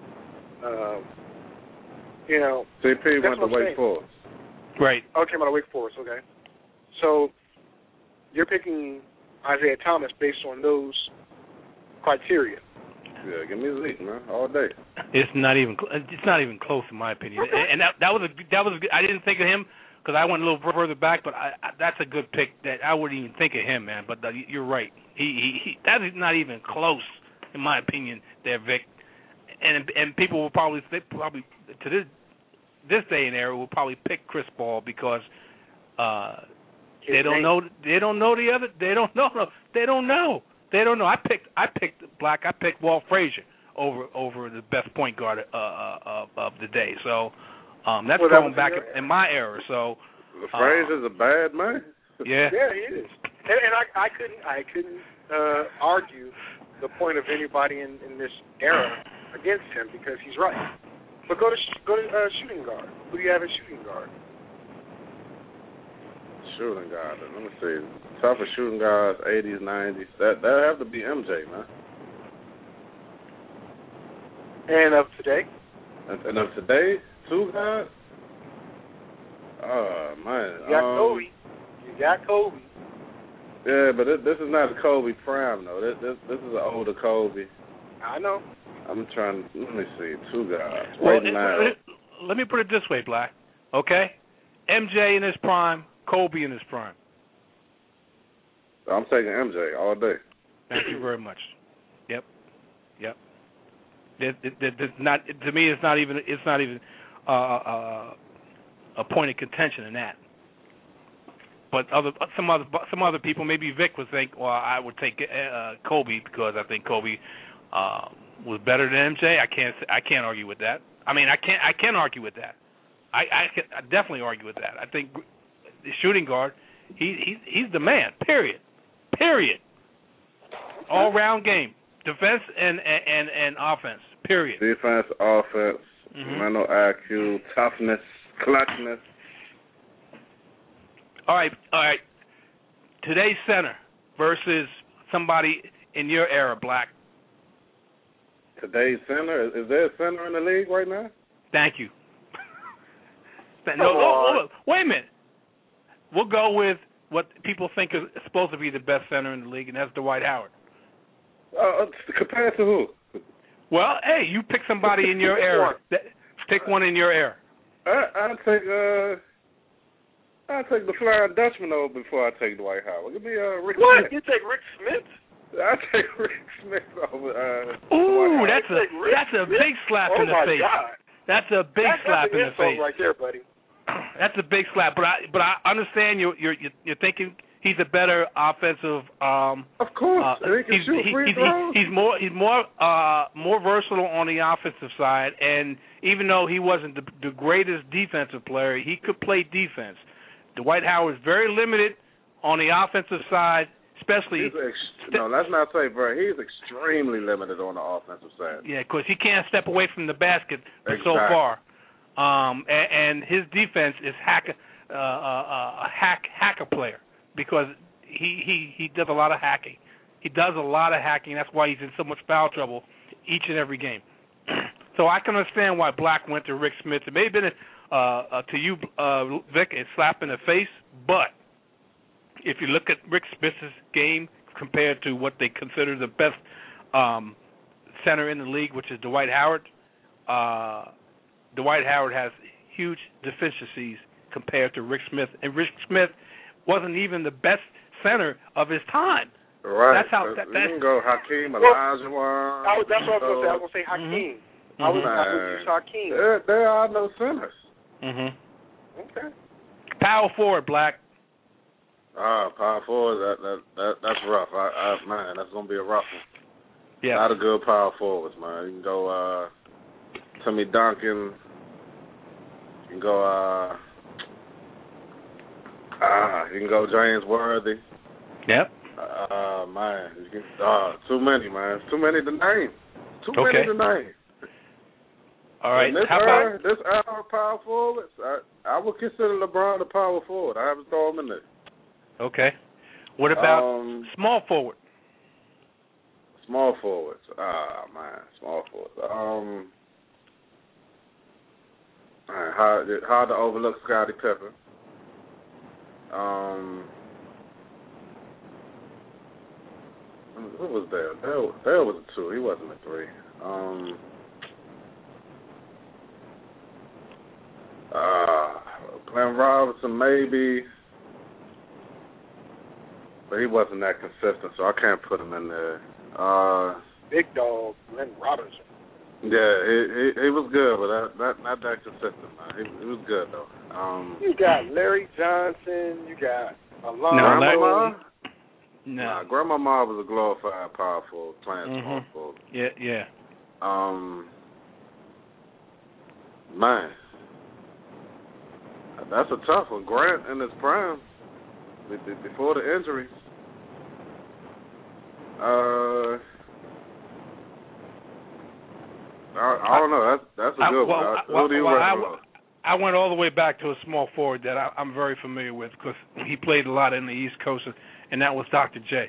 Speaker 4: CP went to Wake Forest.
Speaker 6: Right.
Speaker 5: Oh, came out of Wake Forest, okay. So you're picking Isaiah Thomas based on those criteria.
Speaker 4: Yeah, give me Zeke, man, all day.
Speaker 6: It's not even close in my opinion. And that was good. I didn't think of him because I went a little further back, but that's a good pick. That I wouldn't even think of him, man. But you're right. He that is not even close in my opinion. There, Vic. And people will probably to this day and era will probably pick Chris Paul because they don't know the other. They don't know. I picked Black. I picked Walt Frazier over the best point guard of the day. So that's going back in my era. So
Speaker 4: Frazier's a bad man.
Speaker 6: Yeah.
Speaker 5: Yeah, he is. And I couldn't argue the point of anybody in this era against him because he's right. But go to shooting guard. Who do you have at shooting guard?
Speaker 4: Shooting guard. Let me see. Tougher shooting guards, 80s, 90s. That'd have to be MJ, man.
Speaker 5: And of today?
Speaker 4: And of today, two guys? Oh, man.
Speaker 5: You got Kobe. You got Kobe.
Speaker 4: Yeah, but this is not a Kobe prime, though. This is an older Kobe.
Speaker 5: I know.
Speaker 4: I'm trying. Let me see. Two guys.
Speaker 6: Well,
Speaker 4: right now.
Speaker 6: Let me put it this way, Black. Okay? MJ in his prime, Kobe in his prime.
Speaker 4: I'm taking MJ all day.
Speaker 6: Thank you very much. Yep. There's not, to me, it's not even a point of contention in that. But some other people, maybe Vic would think, well, I would take Kobe because I think Kobe was better than MJ. I can't argue with that. I mean, I can argue with that. I definitely argue with that. I think the shooting guard, he's the man. Period. All round game, defense and offense. Period.
Speaker 4: Defense, offense, mental IQ, toughness, clutchness.
Speaker 6: All right. Today's center versus somebody in your era, Black.
Speaker 4: Today's center? Is there a center in the league right now?
Speaker 6: Thank you. No, wait a minute. We'll go with what people think is supposed to be the best center in the league, and that's Dwight Howard.
Speaker 4: Compared to who?
Speaker 6: Well, hey, you pick somebody in your era. Pick one in your era.
Speaker 4: I'll take the Flying Dutchman over before I take Dwight Howard. Give me Rick
Speaker 5: What?
Speaker 4: Smith.
Speaker 5: You take Rick Smith?
Speaker 4: I'll take Rick Smith over
Speaker 6: Ooh, that's a big slap in the face.
Speaker 5: God.
Speaker 6: That's a big slap in the face.
Speaker 5: Right there, buddy.
Speaker 6: That's a big slap. But I understand you're thinking he's a better offensive.
Speaker 4: Of course, he can shoot free throws.
Speaker 6: He's more versatile on the offensive side, and even though he wasn't the greatest defensive player, he could play defense. Dwight Howard's very limited on the offensive side, especially.
Speaker 4: No, let's not say very. He's extremely limited on the offensive side.
Speaker 6: Yeah, because he can't step away from the basket so far, and his defense is a hacker player because he does a lot of hacking. He does a lot of hacking. That's why he's in so much foul trouble each and every game. So I can understand why Black went to Rick Smith. It may have been to you, Vic, a slap in the face, but if you look at Rick Smith's game compared to what they consider the best center in the league, which is Dwight Howard, Dwight Howard has huge deficiencies compared to Rick Smith. And Rick Smith wasn't even the best center of his time.
Speaker 4: Right.
Speaker 6: That's how.
Speaker 4: You can go Hakeem Olajuwon.
Speaker 5: That's what I was going to say. I was going to say Hakeem. I would use Hakeem.
Speaker 4: There are no centers.
Speaker 5: Okay.
Speaker 6: Power forward, Black.
Speaker 4: Power forward. That's rough. Man, that's gonna be a rough one.
Speaker 6: Yeah.
Speaker 4: A lot of good power forwards, man. You can go Timmy Duncan. You can go you can go James Worthy.
Speaker 6: Yep.
Speaker 4: Man, too many, man. Too many to name. Too many to name.
Speaker 6: All right.
Speaker 4: This hour power forwards, I would consider LeBron a power forward. I haven't thrown him in there.
Speaker 6: Okay. What about small forward?
Speaker 4: Small forwards. Small forwards. Hard to overlook Scottie Pippen. Who was there? There was a 2. He wasn't a 3. Glenn Robinson, maybe. But he wasn't that consistent, so I can't put him in there.
Speaker 5: Big dog, Glenn Robinson.
Speaker 4: Yeah, he was good, but not that consistent, man. He was good, though.
Speaker 5: You got Larry Johnson. You got
Speaker 4: Grandmama?
Speaker 6: No.
Speaker 4: Grandmama was a glorified, powerful, playing small forward.
Speaker 6: Yeah.
Speaker 4: Man, that's a tough one. Grant in his prime, before the injuries. I don't know. That's a good one.
Speaker 6: I went all the way back to a small forward that I'm very familiar with because he played a lot in the East Coast, and that was Dr. J.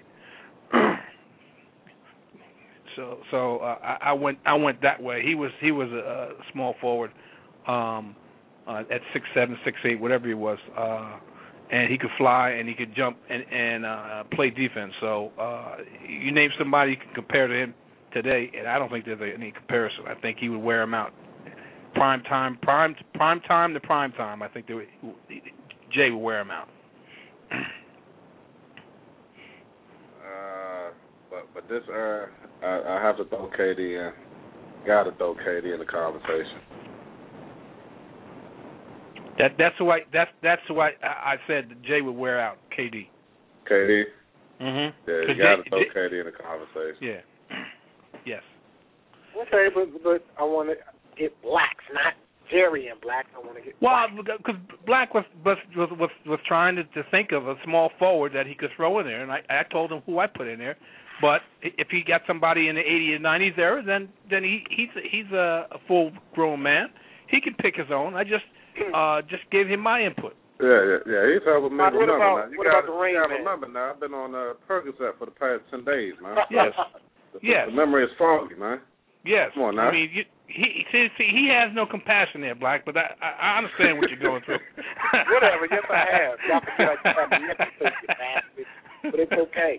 Speaker 6: So I went that way. He was a small forward at 6'7", 6'8", whatever he was, and he could fly and he could jump and play defense. So you name somebody you can compare to him today, and I don't think there's any comparison. I think he would wear him out. Prime time to prime time. I think Jay would wear him out.
Speaker 4: But this I have to throw KD in. Got to throw KD in the conversation.
Speaker 6: That's who I said that Jay would wear out. KD.
Speaker 4: KD.
Speaker 6: Mhm.
Speaker 4: Yeah, you got to throw KD in the conversation.
Speaker 6: Yeah. Yes.
Speaker 5: Okay, but I want to get blacks, not Jerry and Black. I want to get.
Speaker 6: Well, because Black was trying to think of a small forward that he could throw in there, and I told him who I put in there. But if he got somebody in the 80s and 90s era, then he's a full-grown man. He can pick his own. I just gave him my input.
Speaker 4: Yeah. He's helping me remember now.
Speaker 5: What about the Rain Man?
Speaker 4: Remember now. I've been on Percocet for the past 10 days, man.
Speaker 6: Yes. Yes.
Speaker 4: The memory is foggy, man.
Speaker 6: Yes.
Speaker 4: Come on now.
Speaker 6: I mean, he has no compassion there, Black, but I understand what you're going through.
Speaker 5: Whatever. Yes, I have. Y'all forget I have a reputation, you bastard. But it's okay.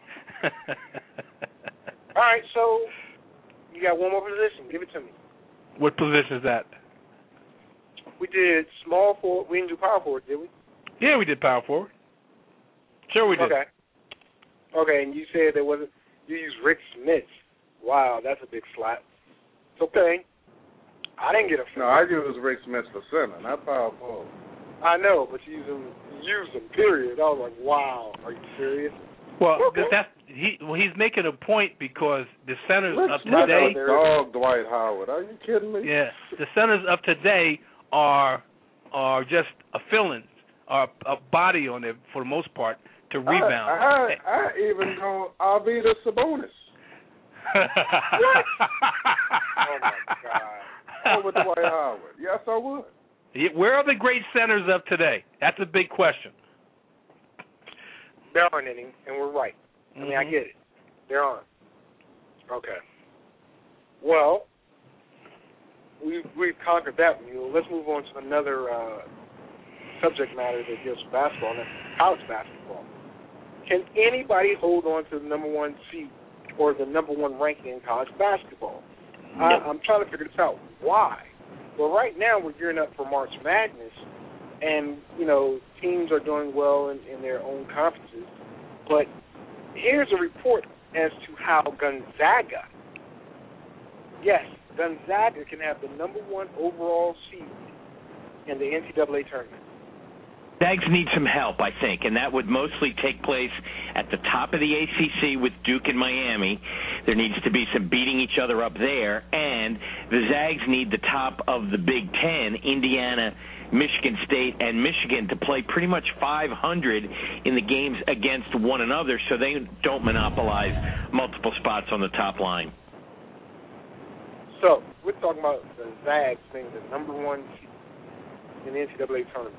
Speaker 5: All right, so you got one more position. Give it to me.
Speaker 6: What position is that?
Speaker 5: We did small forward. We didn't do power forward, did we?
Speaker 6: Yeah, we did power forward. Sure we did.
Speaker 5: Okay, and you said there wasn't. You used Rick Smith. Wow, that's a big slap. It's okay. I didn't get a.
Speaker 4: No, I used Rick Smith for center, not power forward.
Speaker 5: I know, but you used him. Period. I was like, wow. Are you serious?
Speaker 6: Well, he's making a point because the centers
Speaker 4: Rick
Speaker 6: of
Speaker 4: Smith
Speaker 6: today.
Speaker 4: Dog Dwight Howard. Are you kidding me?
Speaker 6: Yeah, the centers of today are just a fill-in, or a body on it for the most part to rebound.
Speaker 4: I even go Arvydas Sabonis.
Speaker 5: What? Oh my God!
Speaker 4: Over Dwight Howard. Yes, I would.
Speaker 6: Where are the great centers of today? That's a big question.
Speaker 5: They're on inning, and we're right. I mean, I get it. They're on. Okay. Well, we've conquered that one. Let's move on to another subject matter that deals with basketball, and that's college basketball. Can anybody hold on to the number one seed or the number one ranking in college basketball? I'm trying to figure this out. Why? Well, right now we're gearing up for March Madness, and, teams are doing well in their own conferences. But here's a report as to how Gonzaga can have the number one overall seed in the NCAA tournament.
Speaker 7: Zags need some help, I think, and that would mostly take place at the top of the ACC with Duke and Miami. There needs to be some beating each other up there, and the Zags need the top of the Big Ten, Indiana, Michigan State, and Michigan, to play pretty much 500 in the games against one another so they don't monopolize multiple spots on the top line.
Speaker 5: So, we're talking about the Zags being the number one seed in the NCAA tournament.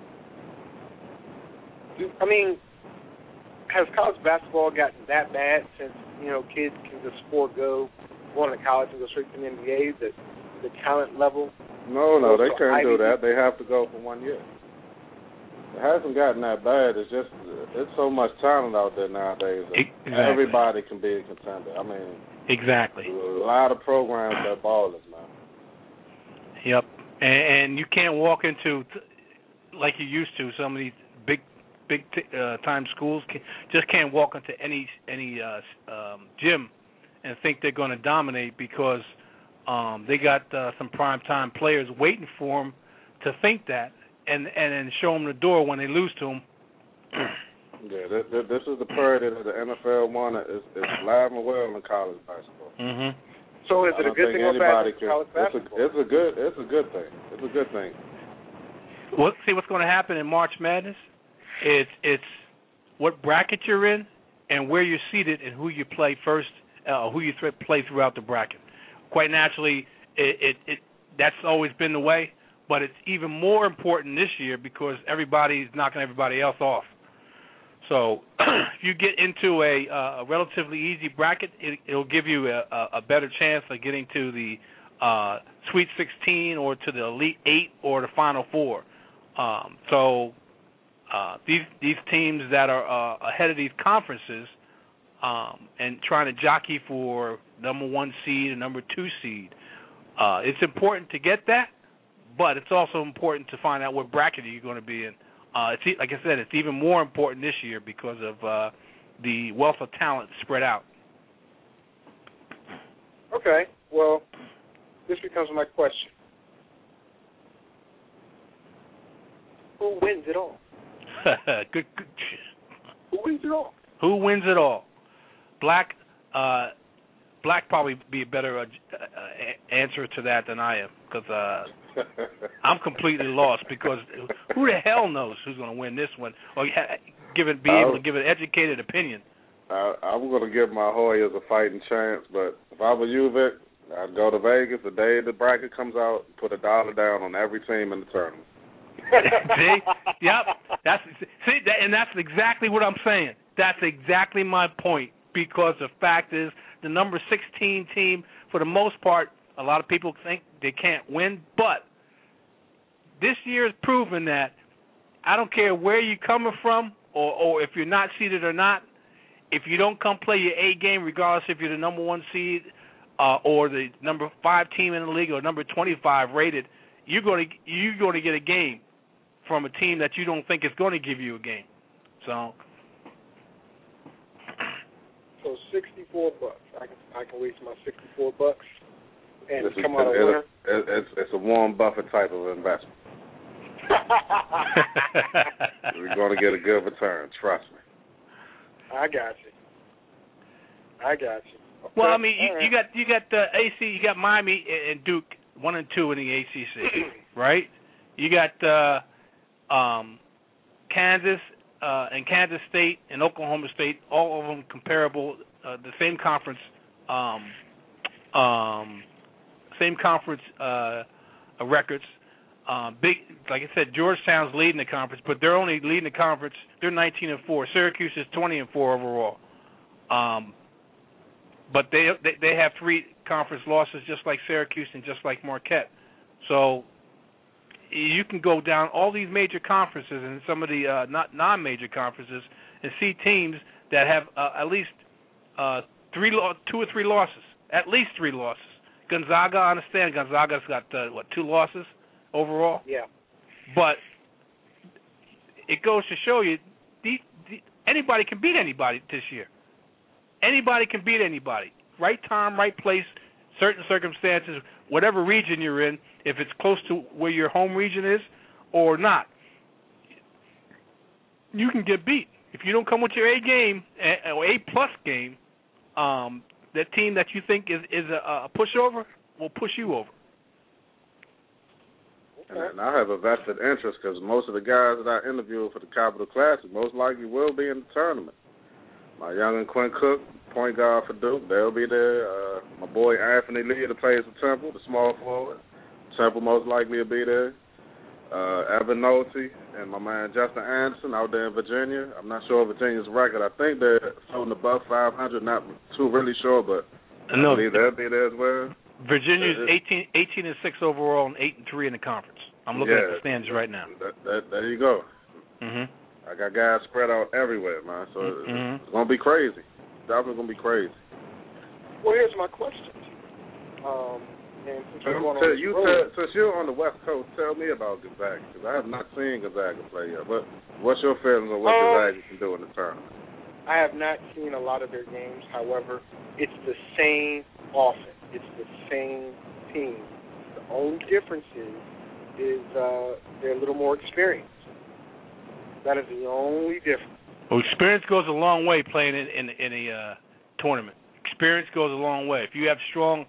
Speaker 5: Has college basketball gotten that bad since, kids can just forego going to college and go straight to the NBA, the talent level?
Speaker 4: No, they can't do that. They have to go for 1 year. It hasn't gotten that bad. It's just, it's so much talent out there nowadays. Exactly. Everybody can be a contender.
Speaker 6: Exactly.
Speaker 4: A lot of programs that ballers, man.
Speaker 6: Yep. And you can't walk into, like you used to, some of these big time schools just can't walk into any gym and think they're going to dominate because they got some prime time players waiting for them to think that and then show them the door when they lose to them.
Speaker 4: Yeah, this is the party that the NFL won. It's live and well in college basketball.
Speaker 6: Mm-hmm.
Speaker 5: So is it a good thing or bad thing?
Speaker 4: It's a good thing. It's a good thing.
Speaker 6: Well, see what's going to happen in March Madness? It's what bracket you're in and where you're seated and who you play first, who you play throughout the bracket. Quite naturally, that's always been the way, but it's even more important this year because everybody's knocking everybody else off. So if you get into a relatively easy bracket, it'll give you a better chance of getting to the Sweet 16 or to the Elite 8 or the Final Four. So these teams that are ahead of these conferences and trying to jockey for number 1 seed and number 2 seed, it's important to get that, but it's also important to find out what bracket you're going to be in. Like I said, it's even more important this year because of the wealth of talent spread out.
Speaker 5: Okay, well, this becomes my question. Who wins it all?
Speaker 6: Good.
Speaker 5: Who wins it all?
Speaker 6: Who wins it all? Black probably be a better answer to that than I am because I'm completely lost because who the hell knows who's going to win this one or be able to give an educated opinion.
Speaker 4: I'm going to give my Hoyas a fighting chance, but if I were you, Vic, I'd go to Vegas the day the bracket comes out, put $1 down on every team in the tournament.
Speaker 6: See? Yep. And that's exactly what I'm saying. That's exactly my point because the fact is the number 16 team, for the most part, a lot of people think they can't win, but this year has proven that I don't care where you're coming from or if you're not seeded or not, if you don't come play your A game, regardless if you're the number 1 seed or the number 5 team in the league or number 25 rated, you're going to get a game from a team that you don't think is going to give you a game. So
Speaker 5: $64. I can waste my $64 and come out a winner.
Speaker 4: It's a Warren Buffett type of investment. We're going to get a good return. Trust me.
Speaker 5: I got you. Okay.
Speaker 6: Well, I mean, you got the AC, you got Miami and Duke 1 and 2 in the ACC, right? You got Kansas and Kansas State and Oklahoma State, all of them comparable, the same conference, records. Big, like I said, Georgetown's leading the conference, but they're only leading the conference. They're 19-4. Syracuse is 20-4 overall. But they have 3 conference losses, just like Syracuse and just like Marquette. So you can go down all these major conferences and some of the non-major conferences and see teams that have at least 2 or 3 losses, at least 3 losses. Gonzaga, I understand Gonzaga's got 2 losses overall.
Speaker 5: Yeah.
Speaker 6: But it goes to show you, anybody can beat anybody this year. Anybody can beat anybody. Right time, right place, certain circumstances, whatever region you're in, if it's close to where your home region is or not, you can get beat. If you don't come with your A game or A-plus game, that team that you think is a pushover will push you over.
Speaker 4: And I have a vested interest because most of the guys that I interviewed for the Capital Classic most likely will be in the tournament. My youngin' Quinn Cook, point guard for Duke, they'll be there. My boy Anthony Lee that plays for Temple, the small forward. Temple most likely will be there. Evan Nolte and my man Justin Anderson out there in Virginia. I'm not sure of Virginia's record. I think they're floating above 500. Not too really sure, but I believe they'll be there as well.
Speaker 6: Virginia's 18-6 overall and 8-3 in the conference. I'm looking at the standings right now.
Speaker 4: There you go.
Speaker 6: Mm-hmm.
Speaker 4: I got guys spread out everywhere, man. So it's gonna be crazy. Definitely gonna be crazy.
Speaker 5: Well, here's my question. And since
Speaker 4: you're on the West Coast, tell me about Gonzaga because I have not seen Gonzaga play yet. But what's your feelings on what Gonzaga can do in the tournament?
Speaker 5: I have not seen a lot of their games. However, it's the same offense. It's the same team. The only difference is they're a little more experienced. That is the only difference.
Speaker 6: Well, experience goes a long way playing in a tournament. Experience goes a long way. If you have strong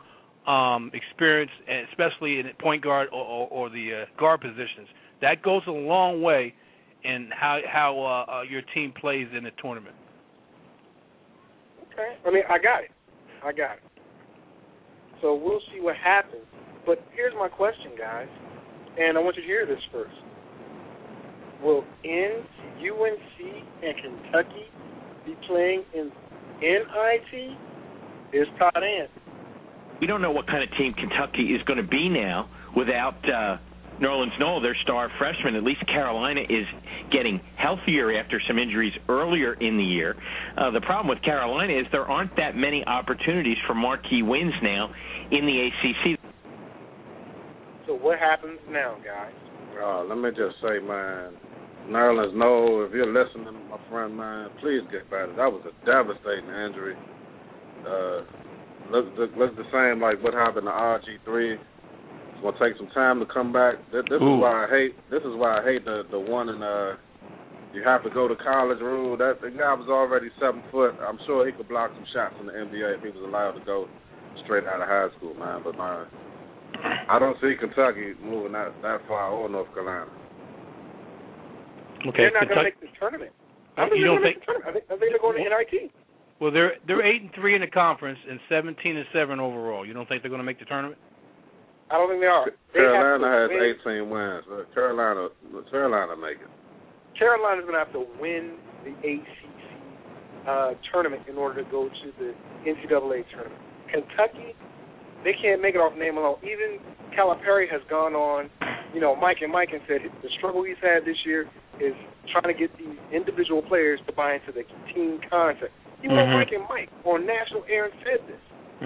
Speaker 6: experience, especially in point guard or the guard positions. That goes a long way in how your team plays in the tournament.
Speaker 5: Okay. I mean, I got it. So we'll see what happens. But here's my question, guys, and I want you to hear this first. Will UNC and Kentucky be playing in NIT? Here's Todd Ann.
Speaker 7: We don't know what kind of team Kentucky is going to be now without Nerlens Noel, their star freshman. At least Carolina is getting healthier after some injuries earlier in the year. The problem with Carolina is there aren't that many opportunities for marquee wins now in the ACC.
Speaker 5: So what happens now, guys?
Speaker 4: Let me just say, man, Nerlens Noel, if you're listening, my friend, man, please get better. That was a devastating injury. Looks the same like what happened to RG3. It's gonna take some time to come back. This is why I hate. This is why I hate the one in you have to go to college rule. That the guy was already 7 foot. I'm sure he could block some shots in the NBA if he was allowed to go straight out of high school, man. But I don't see Kentucky moving that far, or North Carolina.
Speaker 6: Okay,
Speaker 5: they're not going to make the tournament.
Speaker 6: You don't think?
Speaker 5: I think they're going to NIT.
Speaker 6: Well, they're 8-3 in the conference and 17-7 overall. You don't think they're going to make the tournament?
Speaker 5: I don't think they are.
Speaker 4: Carolina has 18 wins. Carolina make it.
Speaker 5: Carolina's going to have to win the ACC tournament in order to go to the NCAA tournament. Kentucky, they can't make it off name alone. Even Calipari has gone on, Mike and said the struggle he's had this year is trying to get these individual players to buy into the team concept. Even Mike and Mike on national air and said this.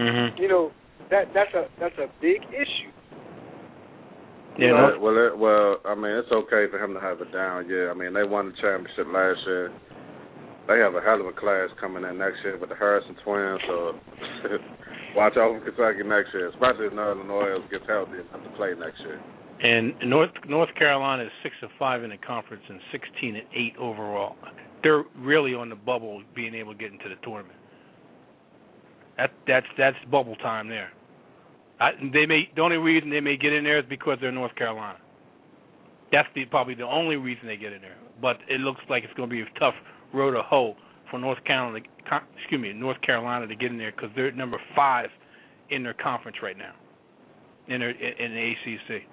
Speaker 5: That's a big issue.
Speaker 6: Yeah.
Speaker 4: Well, I mean, it's okay for him to have a down year. I mean, they won the championship last year. They have a hell of a class coming in next year with the Harrison twins. So watch out for Kentucky next year, especially if Illinois gets healthy enough to play next year.
Speaker 6: And North Carolina is 6-5 in the conference and 16-8 overall. They're really on the bubble, being able to get into the tournament. That's bubble time there. The only reason they may get in there is because they're North Carolina. That's probably the only reason they get in there. But it looks like it's going to be a tough road to hoe for North Carolina to get in there because they're number 5 in their conference right now in the ACC.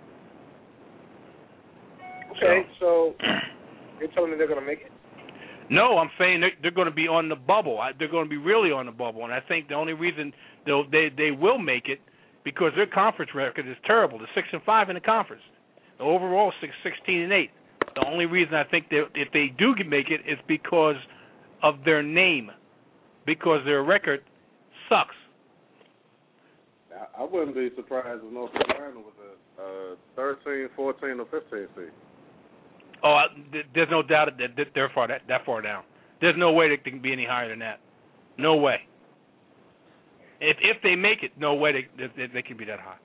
Speaker 5: Okay, so you're telling me they're going to make it?
Speaker 6: No, I'm saying they're going to be on the bubble. They're going to be really on the bubble, and I think the only reason they will make it because their conference record is terrible. They're 6-5 in the conference. The overall 16-8. The only reason I think if they do make it is because of their name, because their record sucks.
Speaker 4: I wouldn't be surprised if North Carolina was a 13, 14, or 15 seed.
Speaker 6: Oh, there's no doubt that they're that far down. There's no way they can be any higher than that. No way. If they make it, no way they can be that high.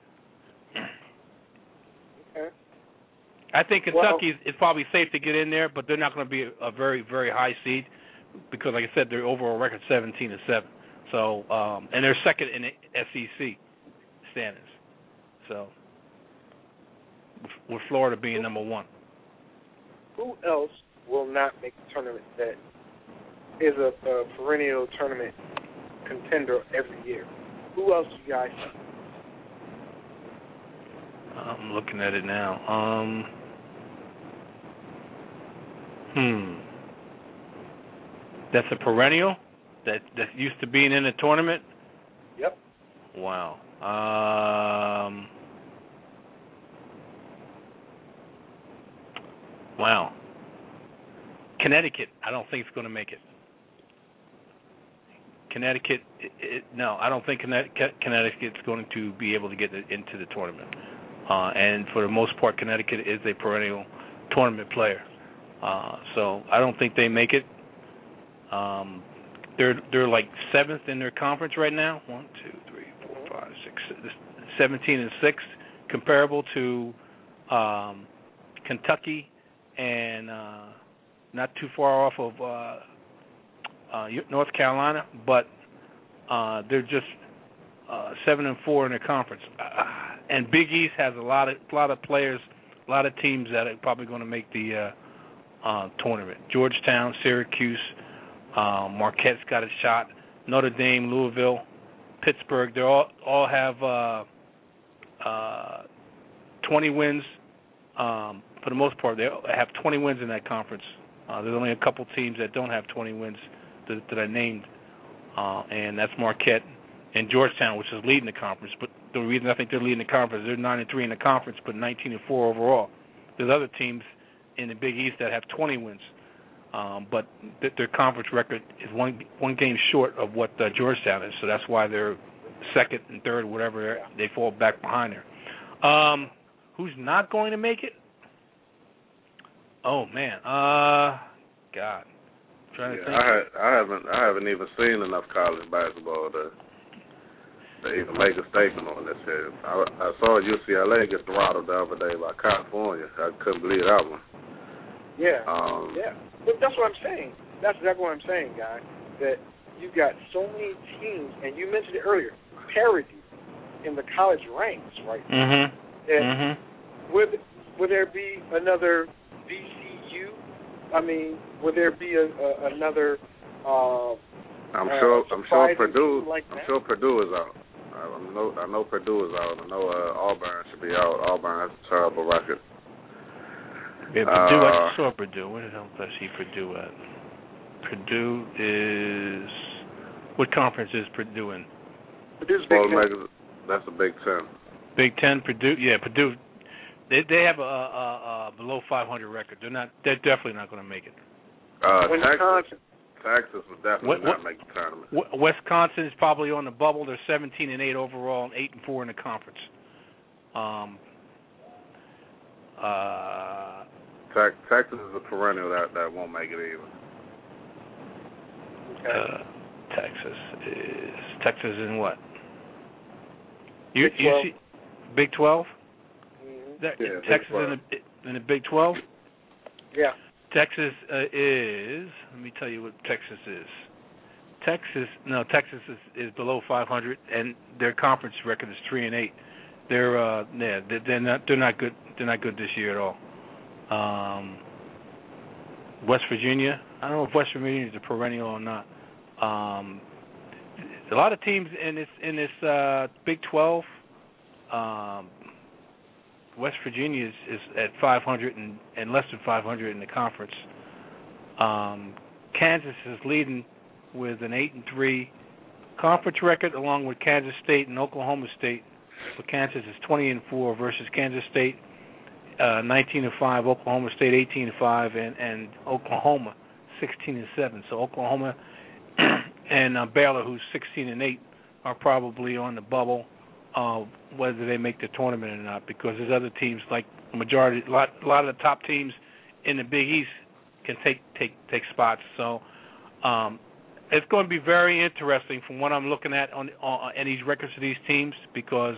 Speaker 5: Okay.
Speaker 6: I think Kentucky is probably safe to get in there, but they're not going to be a very, very high seed because, like I said, their overall record 17-7. So, and they're second in the SEC standings. So, with Florida being number 1.
Speaker 5: Who else will not make the tournament that is a perennial tournament contender every year? Who else do you guys see?
Speaker 6: I'm looking at it now. That's a perennial that used to being in the tournament?
Speaker 5: Yep.
Speaker 6: Wow. Wow. Connecticut, I don't think it's going to make it. Connecticut, no, I don't think Connecticut's going to be able to get into the tournament. And for the most part, Connecticut is a perennial tournament player. So I don't think they make it. They're like 7th in their conference right now. 1, 2, 3, 4, 5, 6, 17-6, comparable to Kentucky, and not too far off of North Carolina, but they're just 7-4 in the conference, and Big East has a lot of players, a lot of teams that are probably going to make the tournament. Georgetown, Syracuse, Marquette's got a shot. Notre Dame, Louisville, Pittsburgh. They all have 20 wins. For the most part, they have 20 wins in that conference. There's only a couple teams that don't have 20 wins that I named, and that's Marquette and Georgetown, which is leading the conference. But the reason I think they're leading the conference, they're 9-3 in the conference, but 19-4 overall. There's other teams in the Big East that have 20 wins, but their conference record is one game short of what Georgetown is. So that's why they're second and third, whatever. They fall back behind there. Who's not going to make it? Oh man, God. I'm trying to think.
Speaker 4: I haven't even seen enough college basketball to even make a statement on this here. I saw UCLA get throttled the other day by California. I couldn't believe that one.
Speaker 5: Yeah. But that's what I'm saying. That's exactly what I'm saying, guy. That you've got so many teams, and you mentioned it earlier, parity in the college ranks, right?
Speaker 6: Mm-hmm.
Speaker 5: And would there be another VCU? I mean, would there be another?
Speaker 4: I'm sure Purdue. I'm sure Purdue is out. I know Purdue is out. I know Auburn should be out. Auburn has a terrible record.
Speaker 6: Yeah, Purdue. I just saw Purdue. Where the hell did I see Purdue at? Purdue is. What conference is Purdue in?
Speaker 5: Purdue's Big Ten.
Speaker 4: That's the Big Ten.
Speaker 6: Big Ten, Purdue. Yeah, Purdue. They have a below 500 record. They're definitely not going to make it.
Speaker 4: Texas will definitely not make the tournament.
Speaker 6: Wisconsin is probably on the bubble. They're 17-8 overall and 8-4 in the conference.
Speaker 4: Texas is a perennial that won't make it either.
Speaker 5: Okay.
Speaker 6: Texas in what? You see Big 12?
Speaker 4: Mm-hmm.
Speaker 6: Texas in the Big 12?
Speaker 5: Yeah.
Speaker 6: Texas is. Let me tell you what Texas is. Texas is below 500, and their conference record is 3-8. They're not good. They're not good this year at all. West Virginia. I don't know if West Virginia is a perennial or not. A lot of teams in this Big 12. West Virginia is at 500 and less than 500 in the conference. Kansas is leading with an 8-3 conference record, along with Kansas State and Oklahoma State. But Kansas is 20-4 versus Kansas State 19-5, Oklahoma State 18-5, and Oklahoma 16-7. So Oklahoma and Baylor, who's 16-8, are probably on the bubble, whether they make the tournament or not, because there's other teams like a lot of the top teams in the Big East can take spots. So it's going to be very interesting from what I'm looking at on these records of these teams, because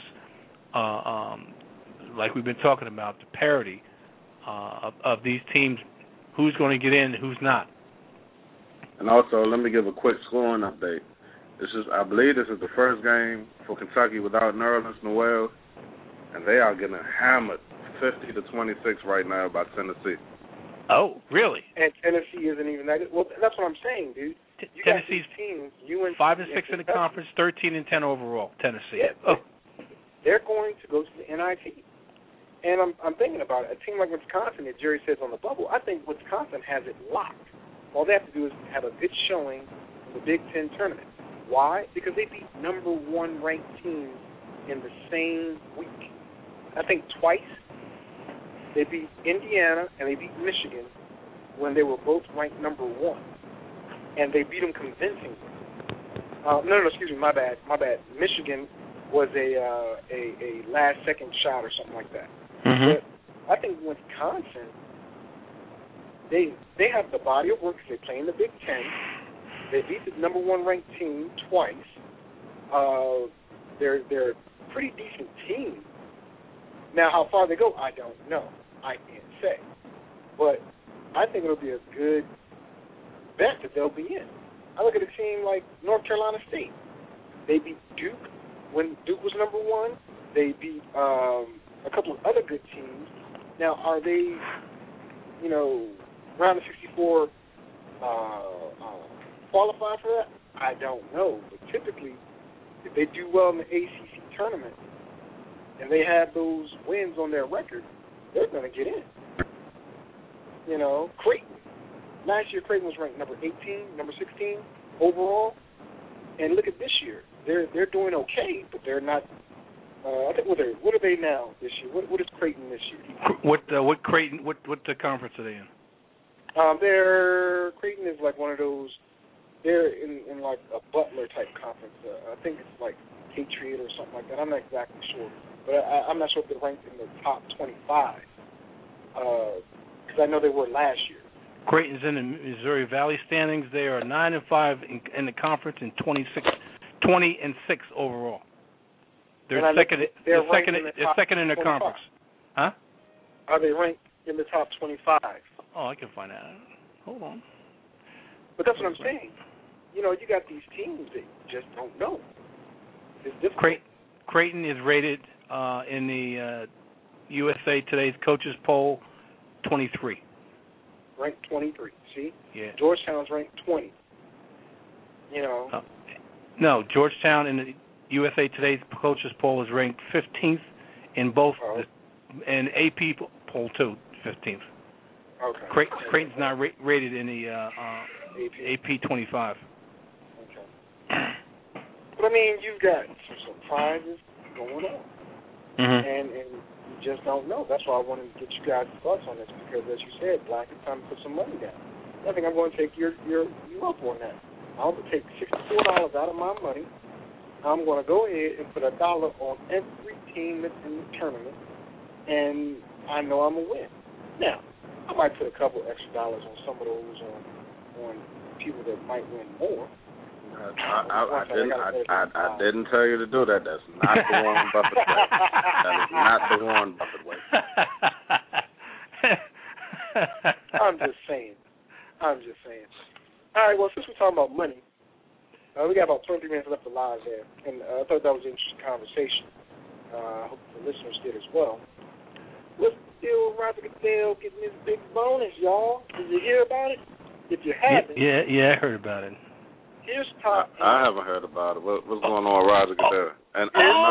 Speaker 6: like we've been talking about, the parity of these teams, who's going to get in and who's not.
Speaker 4: And also, let me give a quick scoring update. I believe this is the first game for Kentucky without Nerlens Noel, and they are getting hammered 50-26 right now by Tennessee.
Speaker 6: Oh, really?
Speaker 5: And Tennessee isn't even that good. Well, that's what I'm saying, dude. You
Speaker 6: Tennessee's
Speaker 5: got these teams, UNC
Speaker 6: 5-6 in the conference, 13-10 overall. Tennessee.
Speaker 5: Yeah, they're going to go to the NIT. And I'm thinking about it. A team like Wisconsin, that Jerry says on the bubble, I think Wisconsin has it locked. All they have to do is have a good showing in the Big Ten tournament. Why? Because they beat number one ranked teams in the same week. I think twice. They beat Indiana and they beat Michigan when they were both ranked number one. And they beat them convincingly. Excuse me, my bad. Michigan was a last second shot or something like that.
Speaker 6: Mm-hmm.
Speaker 5: But I think Wisconsin, they have the body of work because they play in the Big Ten. They beat the number one ranked team twice. They're a pretty decent team. Now, how far they go, I don't know. I can't say. But I think it'll be a good bet that they'll be in. I look at a team like North Carolina State. They beat Duke when Duke was number one. They beat a couple of other good teams. Now, are they, round of 64 qualify for that? I don't know. But typically, if they do well in the ACC tournament and they have those wins on their record, they're going to get in. Creighton. Last year, Creighton was ranked number 18, number 16 overall. And look at this year. They're doing okay, but they're not. I think what are they now this year? What is Creighton this year?
Speaker 6: What Creighton? What the conference are they in?
Speaker 5: Creighton is like one of those. They're in like a Butler type conference. I think it's like Patriot or something like that. I'm not exactly sure, but I'm not sure if they're ranked in the top 25 because I know they were last year.
Speaker 6: Creighton's in the Missouri Valley standings. They are 9-5 in the conference and 20-6 overall. They're second. They're second in the conference. Huh?
Speaker 5: Are they ranked in the top 25?
Speaker 6: Oh, I can find out. Hold on.
Speaker 5: But that's what I'm saying. You got these teams that you just don't know. It's difficult.
Speaker 6: Creighton is rated in the USA Today's coaches poll 23.
Speaker 5: Ranked 23. See?
Speaker 6: Yeah.
Speaker 5: Georgetown's ranked 20.
Speaker 6: No, Georgetown in the USA Today's coaches poll is ranked 15th in both, and AP poll too, 15th.
Speaker 5: Okay.
Speaker 6: Creighton's not rated in the AP 25.
Speaker 5: Okay. But you've got some surprises going on, and you just don't know. That's why I wanted to get you guys' thoughts on this because, as you said, Black, it's time to put some money down. I think I'm going to take you up on that. I'm going to take $64 out of my money. I'm going to go ahead and put $1 on every team that's in the tournament, and I know I'm going to win. Now, I might put a couple extra dollars on some of those on people that might win more.
Speaker 4: I didn't tell you to do that. That's not the Warren Buffett way. That is not the Warren Buffett way.
Speaker 5: I'm just saying. All right, well, since we're talking about money, we got about 23 minutes left alive there, and I thought that was an interesting conversation. I hope the listeners did as well. What's the deal with Roger Goodell getting his big bonus, y'all? Did you hear about it? If you haven't.
Speaker 6: Yeah, I heard about it.
Speaker 5: Here's top.
Speaker 4: I haven't heard about it. What's going on with Roger Goodell?
Speaker 5: Let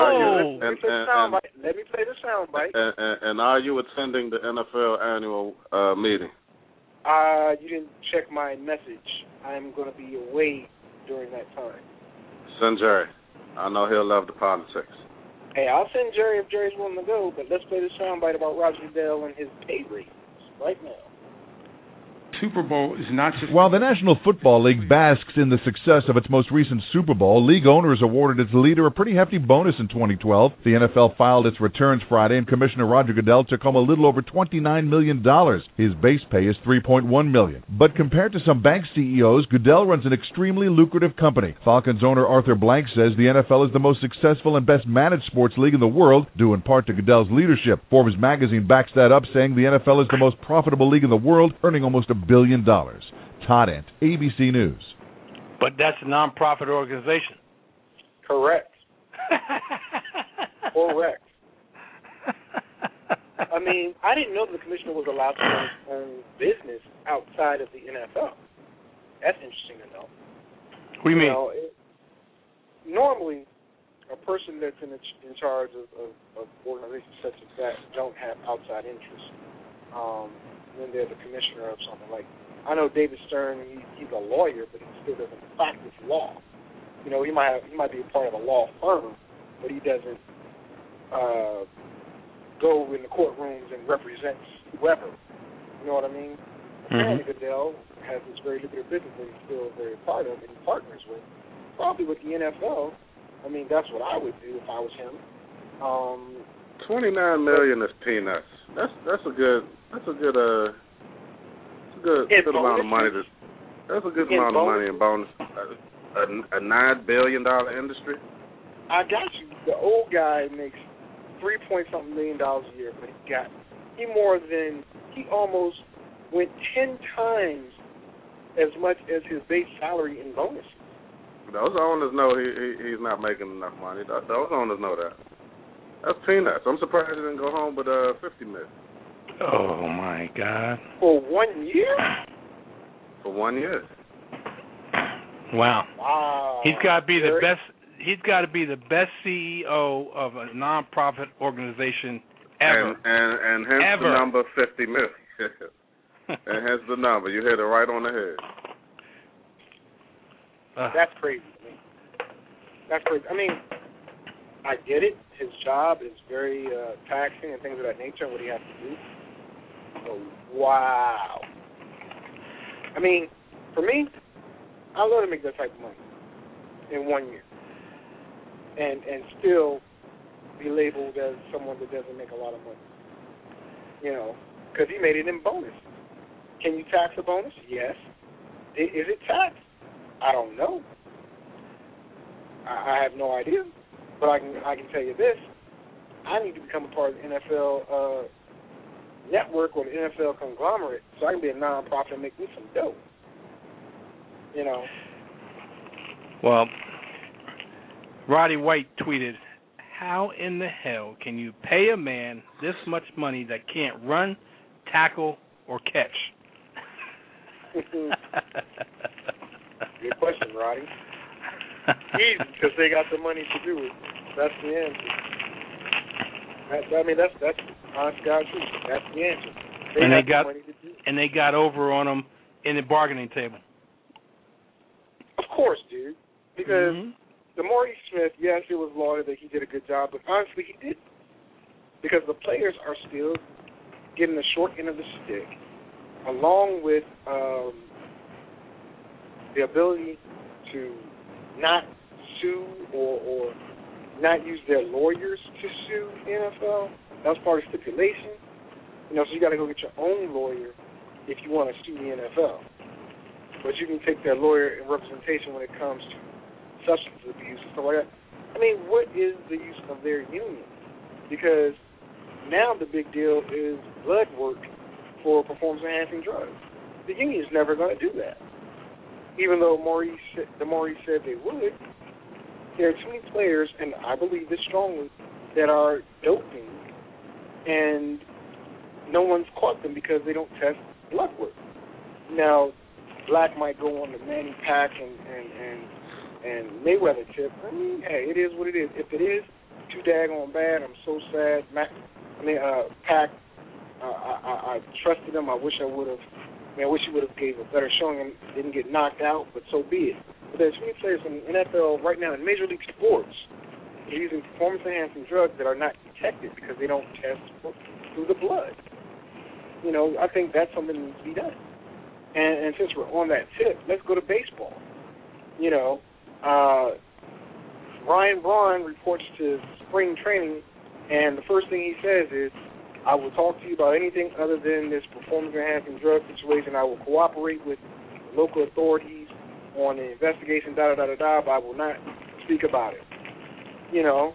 Speaker 5: me play the sound bite.
Speaker 4: And are you attending the NFL annual meeting?
Speaker 5: You didn't check my message. I'm going to be away during that time.
Speaker 4: Send Jerry. I know he'll love the politics.
Speaker 5: Hey, I'll send Jerry if Jerry's willing to go, but let's play the soundbite about Roger Goodell and his pay raise right now.
Speaker 8: Super Bowl is not just...
Speaker 9: While the National Football League basks in the success of its most recent Super Bowl, league owners awarded its leader a pretty hefty bonus in 2012. The NFL filed its returns Friday, and Commissioner Roger Goodell took home a little over $29 million. His base pay is $3.1 million. But compared to some bank CEOs, Goodell runs an extremely lucrative company. Falcons owner Arthur Blank says the NFL is the most successful and best-managed sports league in the world, due in part to Goodell's leadership. Forbes magazine backs that up, saying the NFL is the most profitable league in the world, earning almost $1 billion. Todd Ent, ABC News.
Speaker 6: But that's a non-profit organization.
Speaker 5: Correct. Correct. I didn't know the commissioner was allowed to run his own business outside of the NFL. That's interesting to know.
Speaker 6: What do you mean?
Speaker 5: Normally, a person that's in charge of organizations such as that don't have outside interests. When they're the commissioner of something. Like, I know David Stern, he's a lawyer, but he still doesn't practice law. He might be a part of a law firm, but he doesn't go in the courtrooms and represents whoever. You know what I mean? Apparently Goodell has this very lucrative business that he's still very part of and he partners with. Probably with the NFL. That's what I would do if I was him.
Speaker 4: $29 million is peanuts. That's a good amount of money. That's a good amount of money in bonus. A $9 billion industry.
Speaker 5: I got you. The old guy makes $3-point-something million a year, but he almost went 10 times as much as his base salary in bonuses.
Speaker 4: Those owners know he's not making enough money. Those owners know that. That's peanuts. I'm surprised he didn't go home with $50 million.
Speaker 6: Oh my God!
Speaker 5: For 1 year?
Speaker 4: For 1 year.
Speaker 6: Wow. He's got to be the best. He's got to be the best CEO of a nonprofit organization ever.
Speaker 4: And hence
Speaker 6: ever.
Speaker 4: The number $50 million. And hence the number. You hit it right on the head.
Speaker 5: That's crazy. That's crazy. I mean, I get it. His job is very taxing and things of that nature, what he has to do. So, wow. I mean, for me, I love to make that type of money in 1 year. And still be labeled as someone that doesn't make a lot of money. You know, because he made it in bonus. Can you tax a bonus? Yes. Is it taxed? I don't know. I have no idea. But I can tell you this. I need to become a part of the NFL network or the NFL conglomerate so I can be a nonprofit and make me some dough. You know.
Speaker 6: Well, Roddy White tweeted, "How in the hell can you pay a man this much money that can't run, tackle, or catch?"
Speaker 5: Good question, Roddy. Easy, because they got the money to do it. That's the answer. That's honest God truth. That's the answer.
Speaker 6: They got over on them in the bargaining table.
Speaker 5: Of course, dude. Because the Maurice Smith, yes, it was lauded that he did a good job, but honestly, he didn't. Because the players are still getting the short end of the stick, along with the ability to not sue or not use their lawyers to sue the NFL. That was part of the stipulation. You know, so you got to go get your own lawyer if you want to sue the NFL. But you can take their lawyer in representation when it comes to substance abuse and stuff like that. I mean, what is the use of their union? Because now the big deal is blood work for performance-enhancing drugs. The union is never going to do that. Even though Maurice said they would, there are too many players, and I believe this strongly, that are doping, and no one's caught them because they don't test blood work. Now, Black might go on the Manny Pack and Mayweather tip. I mean, hey, it is what it is. If it is too daggone bad, I'm so sad. Pack, I trusted him. I wish he would have gave a better showing and didn't get knocked out, but so be it. But there's many players in the NFL right now in Major League Sports using performance-enhancing drugs that are not detected because they don't test through the blood. You know, I think that's something that needs to be done. And since we're on that tip, let's go to baseball. You know, Ryan Braun reports to spring training, and the first thing he says is, I will talk to you about anything other than this performance-enhancing drug situation. I will cooperate with local authorities on the investigation, but I will not speak about it. You know,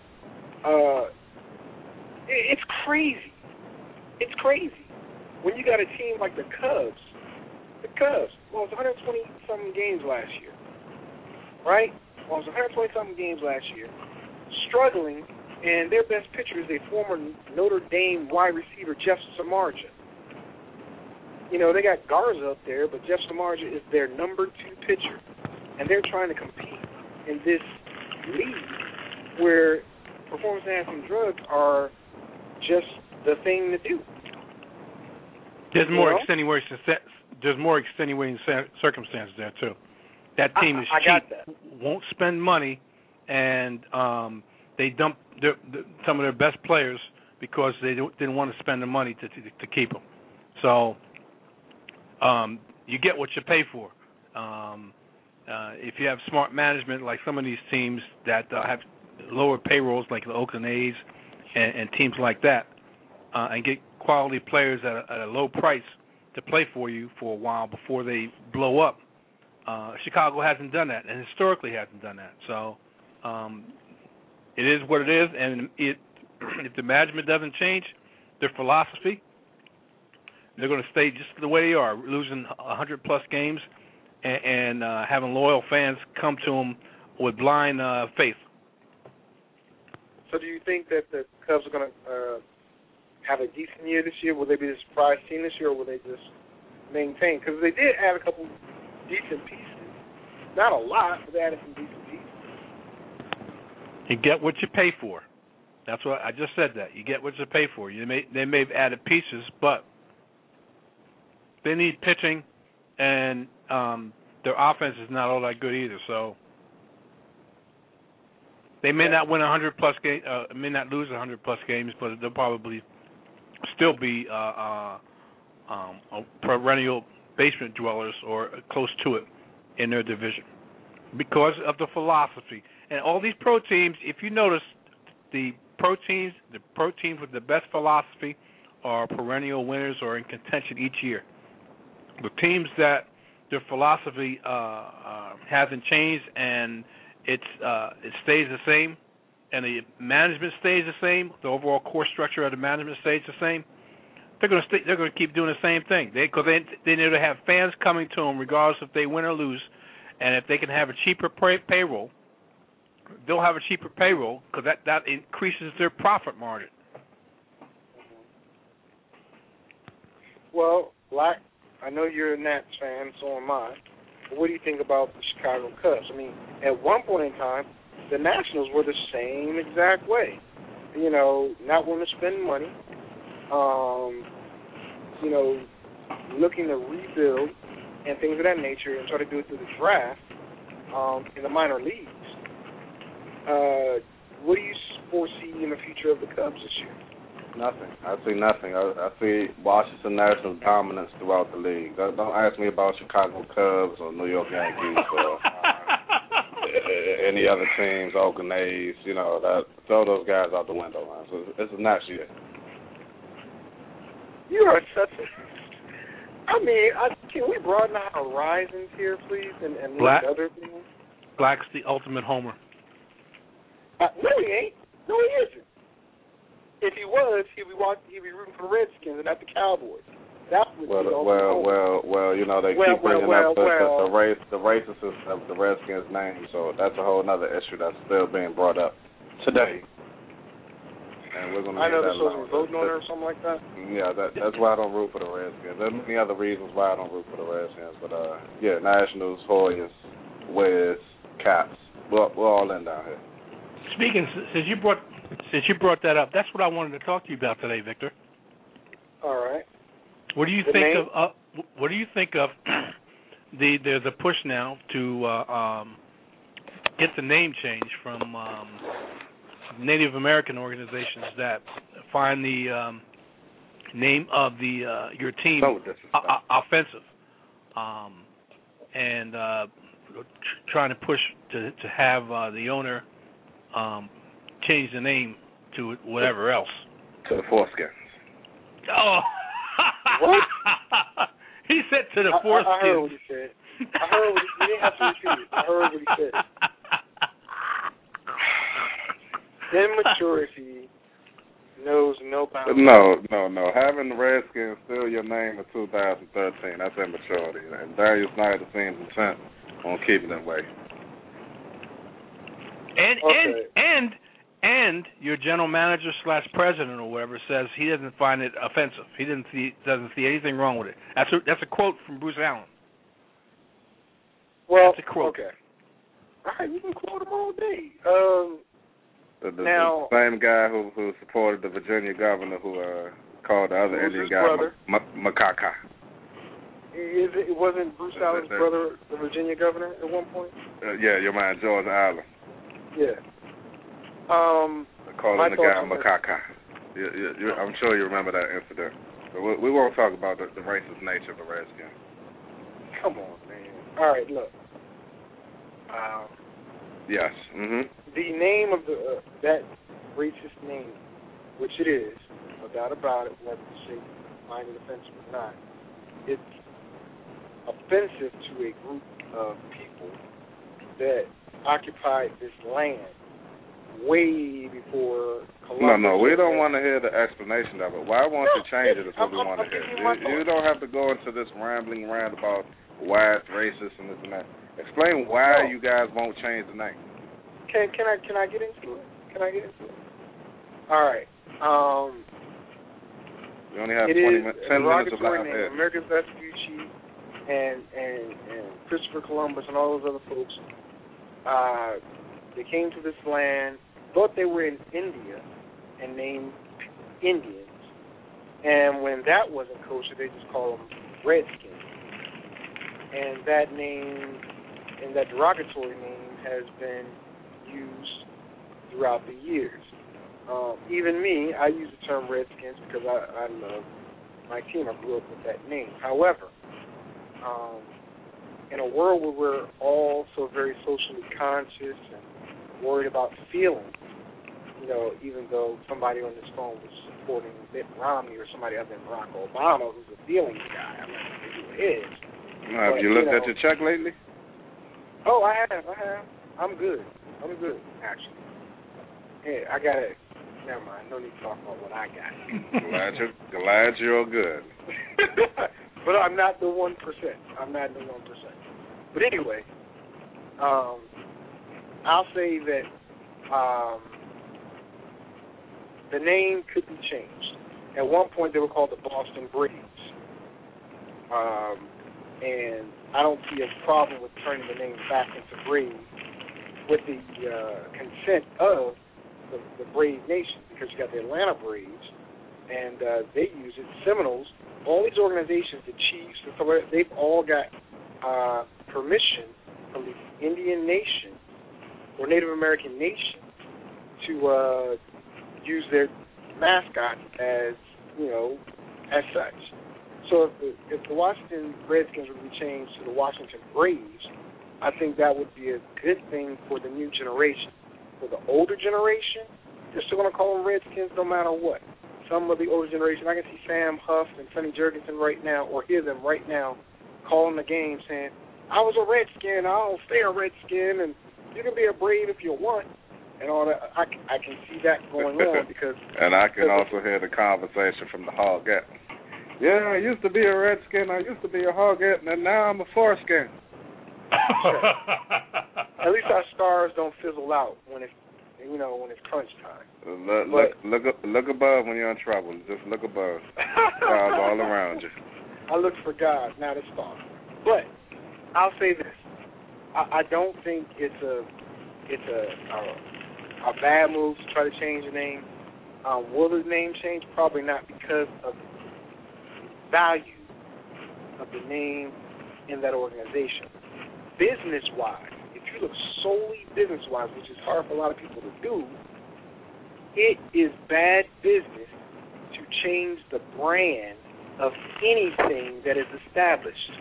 Speaker 5: it's crazy. It's crazy. When you got a team like the Cubs lost 120-something games last year, right? Lost 120-something games last year, struggling, and their best pitcher is a former Notre Dame wide receiver, Jeff Samardzija. You know, they got Garza up there, but Jeff Samardzija is their number 2 pitcher, and they're trying to compete in this league where performance-enhancing drugs are just the thing to do.
Speaker 6: There's more extenuating circumstances there too. That team is cheap, won't spend money, and they dump some of their best players because they didn't want to spend the money to keep them. So you get what you pay for. If you have smart management, like some of these teams that have lower payrolls, like the Oakland A's and teams like that, and get quality players at a low price to play for you for a while before they blow up. Chicago hasn't done that, and historically hasn't done that. So it is what it is, and if the management doesn't change their philosophy, they're going to stay just the way they are, losing 100-plus games and having loyal fans come to them blind faith.
Speaker 5: So do you think that the Cubs are going to have a decent year this year? Will they be the surprise team this year, or will they just maintain? Because they did add a couple decent pieces. Not a lot, but they added some decent pieces.
Speaker 6: You get what you pay for. That's what I just said. That you get what you pay for. They may have added pieces, but they need pitching, and their offense is not all that good either. So they may not win 100-plus games, may not lose 100-plus games, but they'll probably still be perennial basement dwellers or close to it in their division because of the philosophy. And all these pro teams, if you notice, the pro teams with the best philosophy are perennial winners or in contention each year. The teams that their philosophy hasn't changed and it stays the same, and the management stays the same, the overall core structure of the management stays the same, they're going to keep doing the same thing. Because they need to have fans coming to them regardless if they win or lose, and if they can have a cheaper payroll, they'll have a cheaper payroll because that increases their profit margin.
Speaker 5: Well, Black, I know you're a Nats fan, so am I. But what do you think about the Chicago Cubs? I mean, at one point in time, the Nationals were the same exact way. You know, not wanting to spend money, you know, looking to rebuild and things of that nature and try to do it through the draft in the minor leagues. What do you foresee in the future of the Cubs this year?
Speaker 4: Nothing. I see nothing. I see Washington Nationals dominance throughout the league. Don't ask me about Chicago Cubs or New York Yankees or any other teams, Oakland A's. You know, throw those guys out the window, man. So it's a Nats year.
Speaker 5: You are such a... I mean, can we broaden our horizons here, please, and look at other things?
Speaker 6: Black's the ultimate homer.
Speaker 5: No, he ain't. No, he isn't. If he was, he'd be rooting for the Redskins and not the Cowboys. That's what
Speaker 4: well, you know, they keep bringing up the racism of the Redskins name, so that's a whole other issue that's still being brought up today. And we're going to
Speaker 5: I know they're supposed to be voting on it or something like that.
Speaker 4: Yeah, that's why I don't root for the Redskins. There's many other reasons why I don't root for the Redskins, but yeah, Nationals, Hoyas, Wiz, Caps, we're all in down here.
Speaker 6: Speaking, since you brought that up, that's what I wanted to talk to you about today, Victor.
Speaker 5: All right.
Speaker 6: What do you think of? What do you think of there's a push now to get the name change from Native American organizations that find the name of your team offensive, and trying to push to have the owner change the name to whatever else.
Speaker 4: To the Foreskins.
Speaker 6: Oh.
Speaker 5: What?
Speaker 6: He said to the Foreskins.
Speaker 5: I heard what he said. He didn't have to repeat it. I heard what he said. Immaturity knows no bounds.
Speaker 4: No. Having the Redskins steal your name in 2013, that's immaturity. And Darius Snyder seems intent on keeping it away.
Speaker 6: And your general manager / president or whatever says he doesn't find it offensive. He doesn't see anything wrong with it. That's a quote from Bruce Allen.
Speaker 5: Well,
Speaker 6: that's a quote.
Speaker 5: Okay. All right, you can quote him all day.
Speaker 4: The same guy who supported the Virginia governor who called the other Indian guy Macaca.
Speaker 5: Wasn't Bruce Allen's brother the Virginia governor at one point?
Speaker 4: Yeah, your man George Allen.
Speaker 5: Yeah.
Speaker 4: Calling the guy Macaca. I'm sure you remember that incident. But we won't talk about the racist nature of the Redskins.
Speaker 5: Come on, man. All right, look.
Speaker 4: Yes. Mm-hmm.
Speaker 5: The name of that racist name, which it is, no doubt about it, whether you say find it offensive or not, it's offensive to a group of people that occupied this land way before Columbus.
Speaker 4: No, we don't want to hear the explanation of it. Why won't you change it is what we want to hear. You don't have to go into this rambling rant about why it's racist and this and that. Explain why you guys won't change the name.
Speaker 5: Can I get into it? Can I get into it? All right.
Speaker 4: You only have 10 minutes of live
Speaker 5: name, America's Vespucci and Christopher Columbus and all those other folks. They came to this land, thought they were in India, and named Indians. And when that wasn't kosher, they just called them Redskins. And that name, and that derogatory name, has been used throughout the years. Even me, I use the term Redskins because I love my team. I grew up with that name. However, in a world where we're all so very socially conscious and worried about feelings, even though somebody on this phone was supporting Mitt Romney or somebody other than Barack Obama, who's a feelings guy, I'm not going to say who it is.
Speaker 4: Have you looked at your check lately?
Speaker 5: Oh, I have. I'm good, actually. Hey, I got it. Never mind. No need to talk about what I got.
Speaker 4: Glad you're good.
Speaker 5: But I'm not the 1%. But anyway, I'll say that the name could be changed. At one point, they were called the Boston Braves. And I don't see a problem with turning the name back into Braves with the consent of the Brave Nation, because you got the Atlanta Braves, and they use it. Seminoles, all these organizations, the Chiefs, they've all got permission from the Indian Nation or Native American Nation to use their mascot as such. So if the Washington Redskins would be changed to the Washington Braves, I think that would be a good thing for the new generation. For the older generation, they're still going to call them Redskins no matter what. Some of the older generation, I can see Sam Huff and Sonny Jurgensen right now, or hear them right now, calling the game saying, I was a Redskin, I'll stay a Redskin, and you can be a Brave if you want, and all that. I can see that going on because...
Speaker 4: And I can also hear the conversation from the Hoggette. Yeah, I used to be a Redskin, I used to be a Hoggette, and now I'm a foreskin.
Speaker 5: At least our stars don't fizzle out when it's crunch time.
Speaker 4: Look above when you're in trouble. Just look above. Stars all around you.
Speaker 5: I look for God, not a star. But I'll say this: I don't think it's a bad move to try to change the name. Will the name change? Probably not, because of the value of the name in that organization. Business-wise, if you look solely business-wise, which is hard for a lot of people to do, it is bad business to change the brand of anything that is established.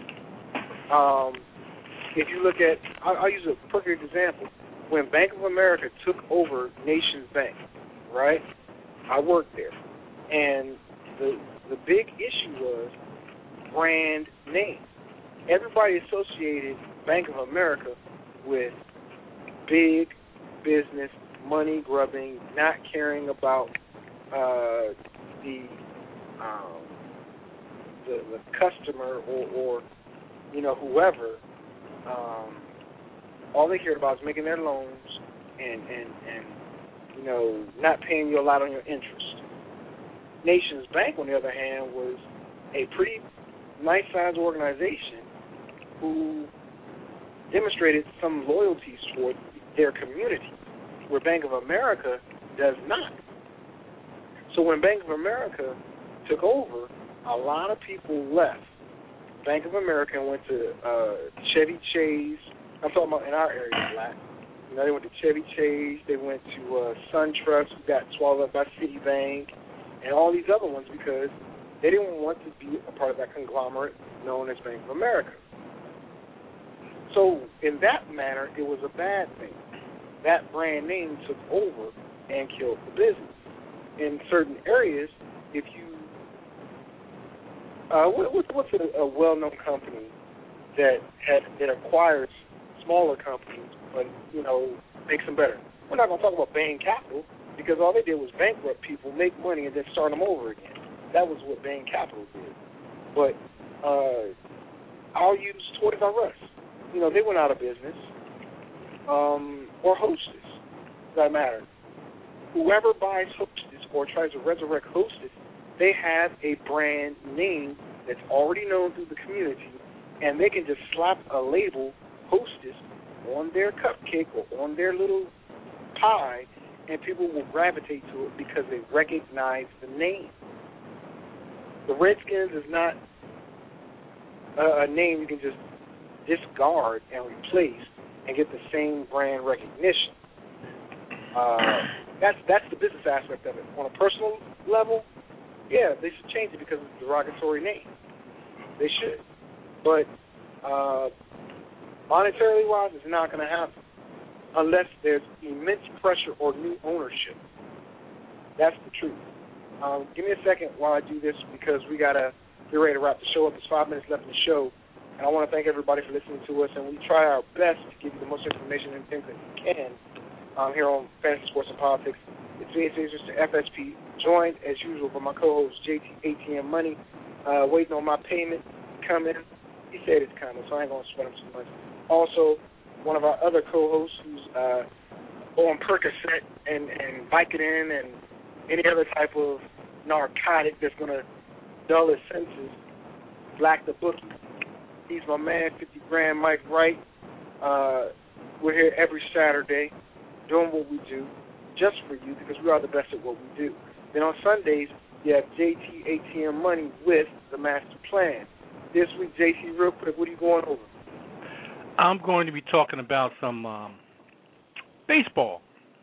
Speaker 5: If you look at, I'll use a perfect example. When Bank of America took over Nations Bank, right? I worked there, and the big issue was brand name. Everybody associated Bank of America with big business, money grubbing, not caring about the customer or whoever. All they cared about was making their loans and not paying you a lot on your interest. Nations Bank, on the other hand, was a pretty nice-sized organization who demonstrated some loyalties toward their community, where Bank of America does not. So when Bank of America took over, a lot of people left Bank of America and went to Chevy Chase. I'm talking about in our area a lot. They went to Chevy Chase. They went to SunTrust, who got swallowed up by Citibank, and all these other ones, because they didn't want to be a part of that conglomerate known as Bank of America. So in that manner, it was a bad thing. That brand name took over and killed the business. In certain areas, if you what's a well-known company that acquires smaller companies, but makes them better? We're not going to talk about Bain Capital, because all they did was bankrupt people, make money, and then start them over again. That was what Bain Capital did. But I'll use Toys R Us. They went out of business. Or Hostess. Doesn't matter. Whoever buys Hostess or tries to resurrect Hostess, they have a brand name that's already known through the community, and they can just slap a label, Hostess, on their cupcake or on their little pie, and people will gravitate to it because they recognize the name. The Redskins is not a name you can just discard and replace and get the same brand recognition. That's the business aspect of it. On a personal level, yeah, they should change it because it's a derogatory name. They should. But monetarily wise, it's not going to happen unless there's immense pressure or new ownership. That's the truth. Give me a second while I do this because we got to get ready to wrap the show up. There's 5 minutes left in the show. And I want to thank everybody for listening to us. And we try our best to give you the most information and things that we can here on Fantasy Sports and Politics. It's me, Mr. FSP, joined as usual by my co-host JT ATM Money, waiting on my payment coming. He said it's coming, so I ain't going to sweat him too much. Also, one of our other co-hosts who's on Percocet and Vicodin and any other type of narcotic that's going to dull his senses, Black the Bookie. He's my man, 50 Grand Mike Wright. We're here every Saturday doing what we do just for you because we are the best at what we do. Then on Sundays, you have JT ATM Money with the Master Plan. This week, JT, real quick, what are you going over?
Speaker 6: I'm going to be talking about some baseball.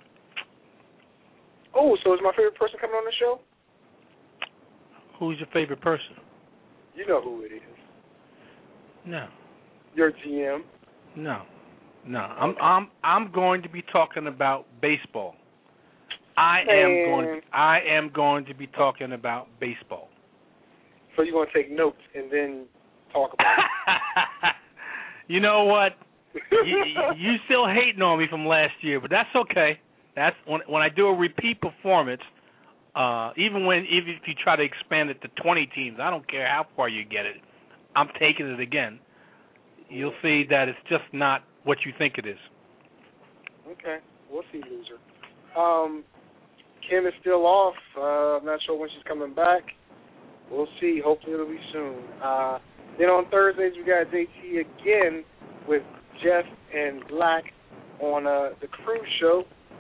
Speaker 5: Oh, so is my favorite person coming on the show?
Speaker 6: Who's your favorite person?
Speaker 5: You know who it is.
Speaker 6: No.
Speaker 5: Your GM?
Speaker 6: No. I'm going to be talking about baseball. I am going to be talking about baseball.
Speaker 5: So you're going to take notes and then talk about it.
Speaker 6: You know what? you still hating on me from last year, but that's okay. That's when I do a repeat performance. Even if you try to expand it to 20 teams, I don't care how far you get it. I'm taking it again. You'll see that it's just not what you think it is.
Speaker 5: Okay, we'll see, loser. Kim is still off. I'm not sure when she's coming back. We'll see. Hopefully it'll be soon. Then on Thursdays, we got JT again with Jeff and Black on the cruise show.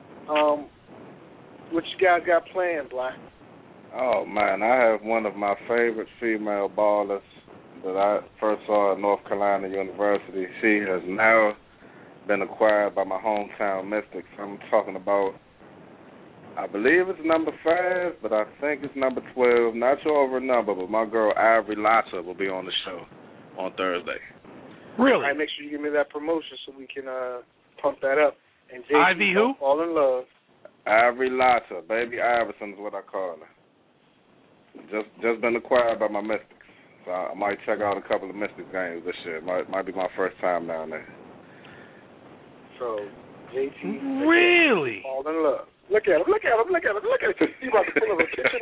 Speaker 5: What you guys got planned, Black?
Speaker 4: Oh, man, I have one of my favorite female ballers that I first saw at North Carolina University. She has now been acquired by my hometown Mystics. I'm talking about, I believe it's number 5, but I think it's number 12. Not sure over a number, but my girl Ivory Lotta will be on the show on Thursday.
Speaker 6: Really?
Speaker 5: All right, make sure you give me that promotion so we can pump that up. And JT,
Speaker 6: Ivy who?
Speaker 5: Fall in love.
Speaker 4: Ivory Lotta, Baby Iverson is what I call her. Just been acquired by my Mystics. So I might check out a couple of Mystics games this year. Might be my first time down there.
Speaker 5: So, JT.
Speaker 6: Really?
Speaker 5: Fall in love. Look at him. He's about to pull up a picture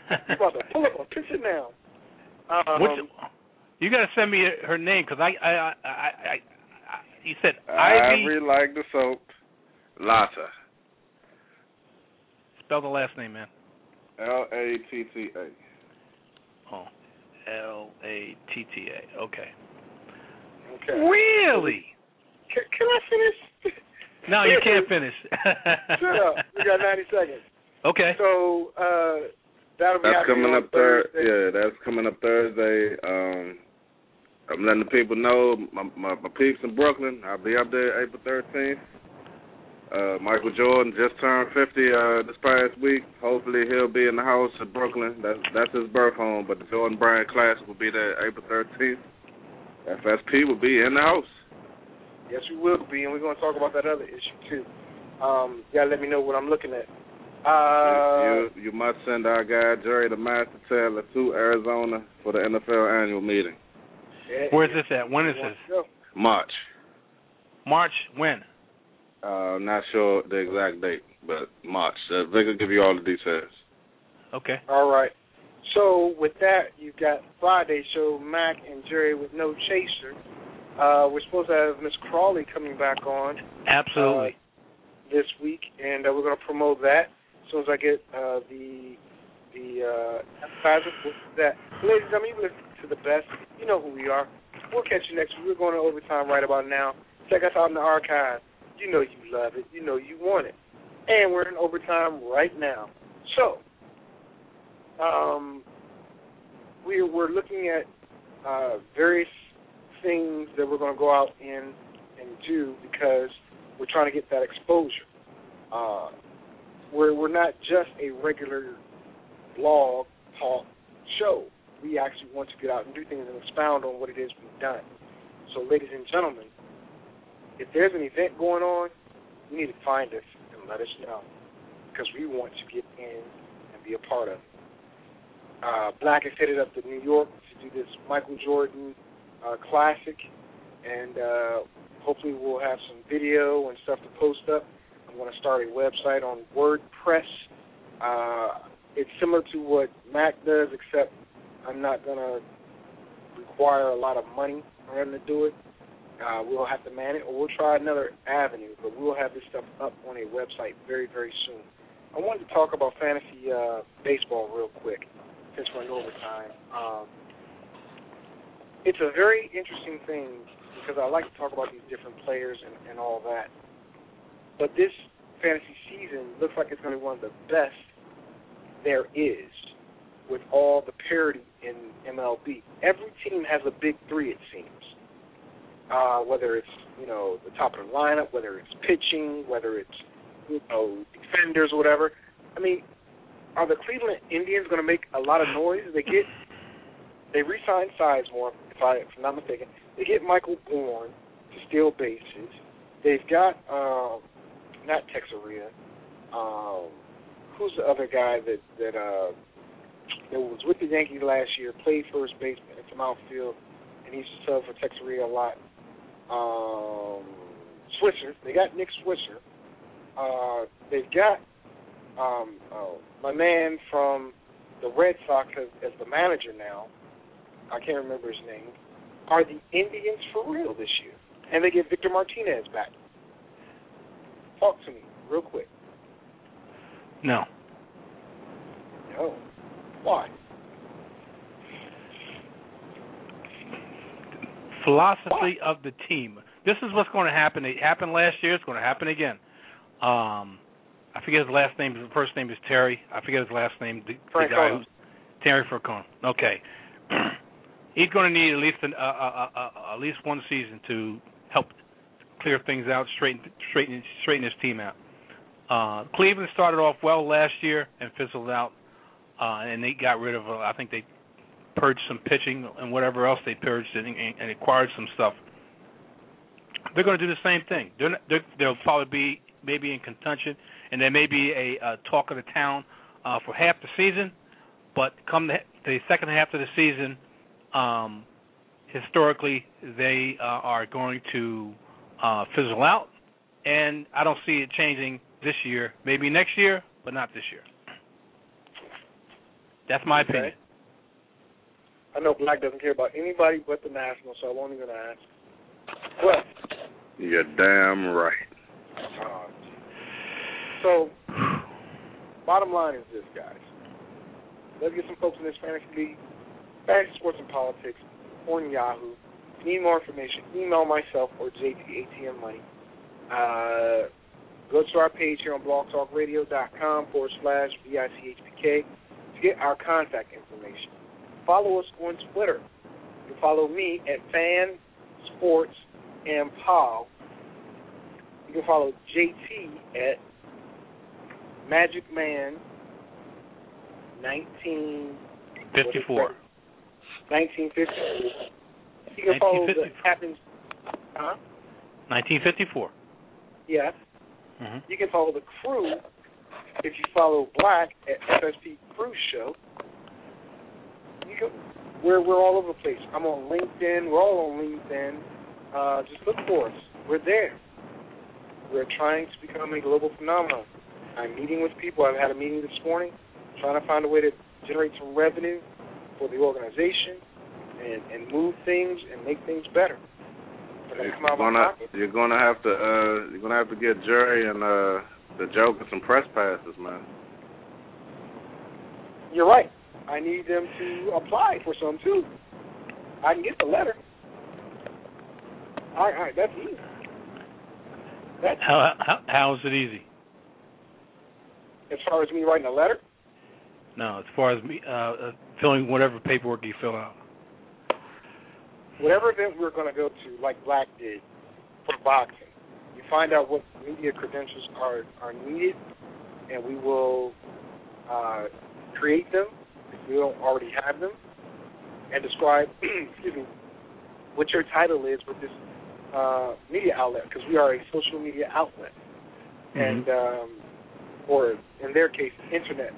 Speaker 5: now.
Speaker 6: You got to send me her name because I you said Ivy.
Speaker 4: Ivory like the soap. Lotta.
Speaker 6: Spell the last name, man.
Speaker 4: Latta.
Speaker 6: Oh, Latta. Okay.
Speaker 5: Really?
Speaker 6: Really?
Speaker 5: Can I finish?
Speaker 6: No, you can't finish.
Speaker 5: Shut up. We got 90 seconds.
Speaker 6: Okay.
Speaker 5: So that'll be
Speaker 4: coming up
Speaker 5: Thursday.
Speaker 4: Yeah, that's coming up Thursday. I'm letting the people know, my peeps in Brooklyn, I'll be up there April 13th. Michael Jordan just turned 50 this past week. Hopefully he'll be in the house in Brooklyn. That's his birth home, but the Jordan Brand Classic will be there April 13th. FSP will be in the house.
Speaker 5: Yes, we will be, and we're going to talk about that other issue, too. You got to let me know what I'm looking at.
Speaker 4: You must send our guy, Jerry the Master Taylor, to Arizona for the NFL annual meeting.
Speaker 6: Where's this at? When is this?
Speaker 4: March.
Speaker 6: March when?
Speaker 4: Not sure the exact date, but March. Vic will give you all the details.
Speaker 6: Okay.
Speaker 5: All right. So with that, you've got Friday show, Mac and Jerry with No Chaser. We're supposed to have Miss Crawley coming back on.
Speaker 6: Absolutely.
Speaker 5: this week, and we're going to promote that as soon as I get the advertisement for that. Ladies and gentlemen, you listen to the best. You know who we are. We'll catch you next week. We're going to overtime right about now. Check us out in the archive. You know you love it. You know you want it. And we're in overtime right now. So, we're looking at various things that we're going to go out and do because we're trying to get that exposure. We're not just a regular blog talk show. We actually want to get out and do things and expound on what it is we've done. So, ladies and gentlemen, if there's an event going on, you need to find us and let us know because we want to get in and be a part of it. Black is headed up to New York to do this Michael Jordan Classic, and hopefully we'll have some video and stuff to post up. I'm going to start a website on WordPress. It's similar to what Mac does, except I'm not going to require a lot of money for him to do it. We'll have to man it, or we'll try another avenue, but we'll have this stuff up on a website very, very soon. I wanted to talk about fantasy baseball real quick, since we're in overtime. It's a very interesting thing because I like to talk about these different players and all that. But this fantasy season looks like it's going to be one of the best there is with all the parity in MLB. Every team has a big three, it seems. Whether it's, the top of the lineup, whether it's pitching, whether it's, defenders or whatever. I mean, are the Cleveland Indians going to make a lot of noise? They re-signed Sizemore, if I'm not mistaken. They get Michael Bourne to steal bases. They've got not Texeria. Who's the other guy that was with the Yankees last year? Played first base in some outfield, and he's subbed for Texeria a lot. Swisher. They got Nick Swisher. They've got my man from the Red Sox as the manager now. I can't remember his name. Are the Indians for real this year? And they get Victor Martinez back. Talk to me real quick.
Speaker 6: No.
Speaker 5: No. Why?
Speaker 6: Philosophy of the team. This is what's going to happen. It happened last year. It's going to happen again. I forget his last name. His first name is Terry. I forget his last name. The guy who's Terry Francona. Okay. He's going to need at least one season to help clear things out, straighten his team out. Cleveland started off well last year and fizzled out, and they got rid of. I think they purged some pitching and whatever else they purged and acquired some stuff. They're going to do the same thing. They'll probably be maybe in contention, and there may be a talk of the town for half the season, but come the second half of the season, historically they are going to fizzle out, and I don't see it changing this year. Maybe next year, but not this year. That's my opinion.
Speaker 5: I know Black doesn't care about anybody but the Nationals, so I won't even ask. But
Speaker 4: you're damn right.
Speaker 5: So, bottom line is this, guys. Let's get some folks in this fantasy league, Fantasy Sports and Politics, on Yahoo. If you need more information, email myself or JT Money. Go to our page here on blogtalkradio.com/VICHPK to get our contact information. Follow us on Twitter. You can follow me at FanSportsMPol. You can follow JT at MagicMan
Speaker 6: 1954.
Speaker 5: 1954. You can follow the Captain's.
Speaker 6: 1954.
Speaker 5: Yes.
Speaker 6: Mm-hmm.
Speaker 5: You can follow the crew if you follow Black at FSP Crew Show. We're all over the place. I'm on LinkedIn. We're all on LinkedIn. Just look for us. We're there. We're trying to become a global phenomenon. I'm meeting with people. I've had a meeting this morning, trying to find a way to generate some revenue for the organization and move things and make things better. But
Speaker 4: You're gonna have to get Jerry and the Joker some press passes, man.
Speaker 5: You're right. I need them to apply for some too. I can get the letter. All right, that's easy.
Speaker 6: How is it easy?
Speaker 5: As far as me writing a letter?
Speaker 6: No, as far as me filling whatever paperwork you fill out.
Speaker 5: Whatever event we're going to go to, like Black did for boxing, you find out what media credentials are needed, and we will create them if we don't already have them, and describe, excuse me, what your title is with this media outlet, because we are a social media outlet, and or in their case, internet,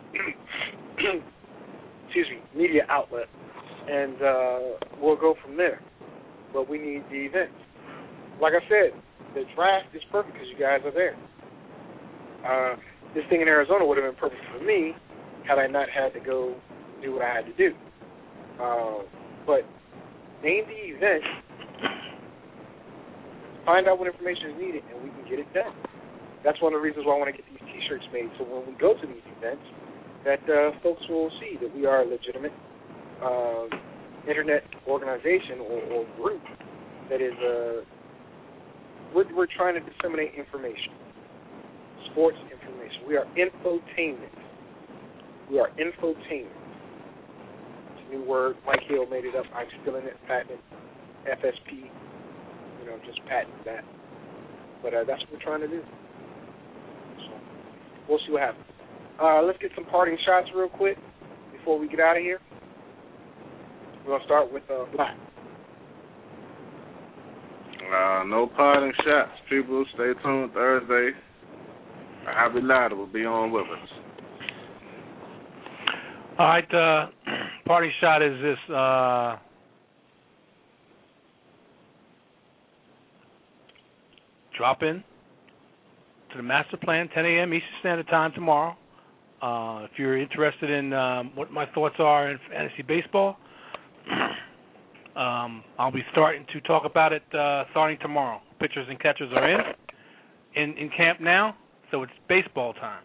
Speaker 5: excuse me, media outlet, and we'll go from there. But we need the events. Like I said, the draft is perfect because you guys are there. This thing in Arizona would have been perfect for me had I not had to go do what I had to do. But name the event, find out what information is needed, and we can get it done. That's one of the reasons why I want to get these T-shirts made, so when we go to these events, that folks will see that we are a legitimate internet organization or group that is we're trying to disseminate information, sports information. We are infotainment. We are infotainment. It's a new word. Mike Hill made it up. I'm stealing it, patented. FSP. Just patent that. But that's what we're trying to do. So we'll see what happens. Let's get some parting shots real quick before we get out of here. We're going to start with Black.
Speaker 4: No parting shots. People, stay tuned Thursday. Ivy Ladder will be on with us.
Speaker 6: All right, party shot is this. Drop in to the master plan, 10 a.m. Eastern Standard Time tomorrow. If you're interested in what my thoughts are in fantasy baseball, I'll be starting to talk about it starting tomorrow. Pitchers and catchers are in camp now, so it's baseball time.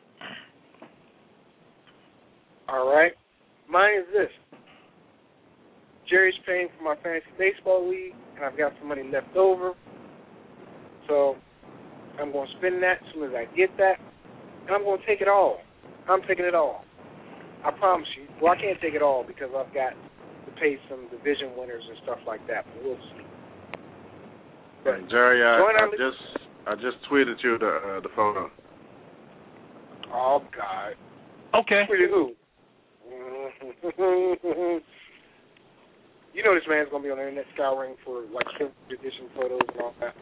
Speaker 5: All right. Mine is this. Jerry's paying for my fantasy baseball league, and I've got some money left over. So I'm going to spend that as soon as I get that, and I'm going to take it all. I'm taking it all. I promise you. Well, I can't take it all because I've got to pay some division winners and stuff like that, but we'll see. But
Speaker 4: Jerry, I just tweeted you the photo.
Speaker 5: Oh, God.
Speaker 6: Okay.
Speaker 5: Tweeted who? You know this man's going to be on the internet scouring for, like, edition photos and all that.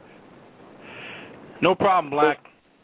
Speaker 6: No problem, Black.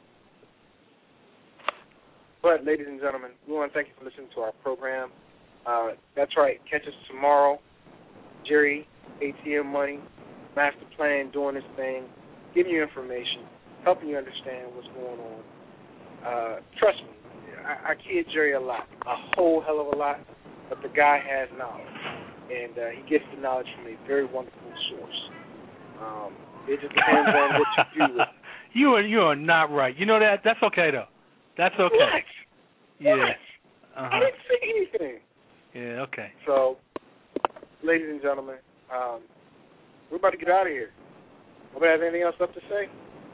Speaker 5: But, ladies and gentlemen, we want to thank you for listening to our program. That's right. Catch us tomorrow. Jerry, ATM Money, Master Plan, doing this thing, giving you information, helping you understand what's going on. Trust me, I kid Jerry a lot, a whole hell of a lot, but the guy has knowledge, and he gets the knowledge from a very wonderful source. It just depends on what you do with it.
Speaker 6: You are not right. You know that? That's okay, though. That's okay.
Speaker 5: What?
Speaker 6: Yeah.
Speaker 5: What? I didn't say anything.
Speaker 6: Yeah, okay.
Speaker 5: So, ladies and gentlemen, we're about to get out of here. Nobody have anything else left to say?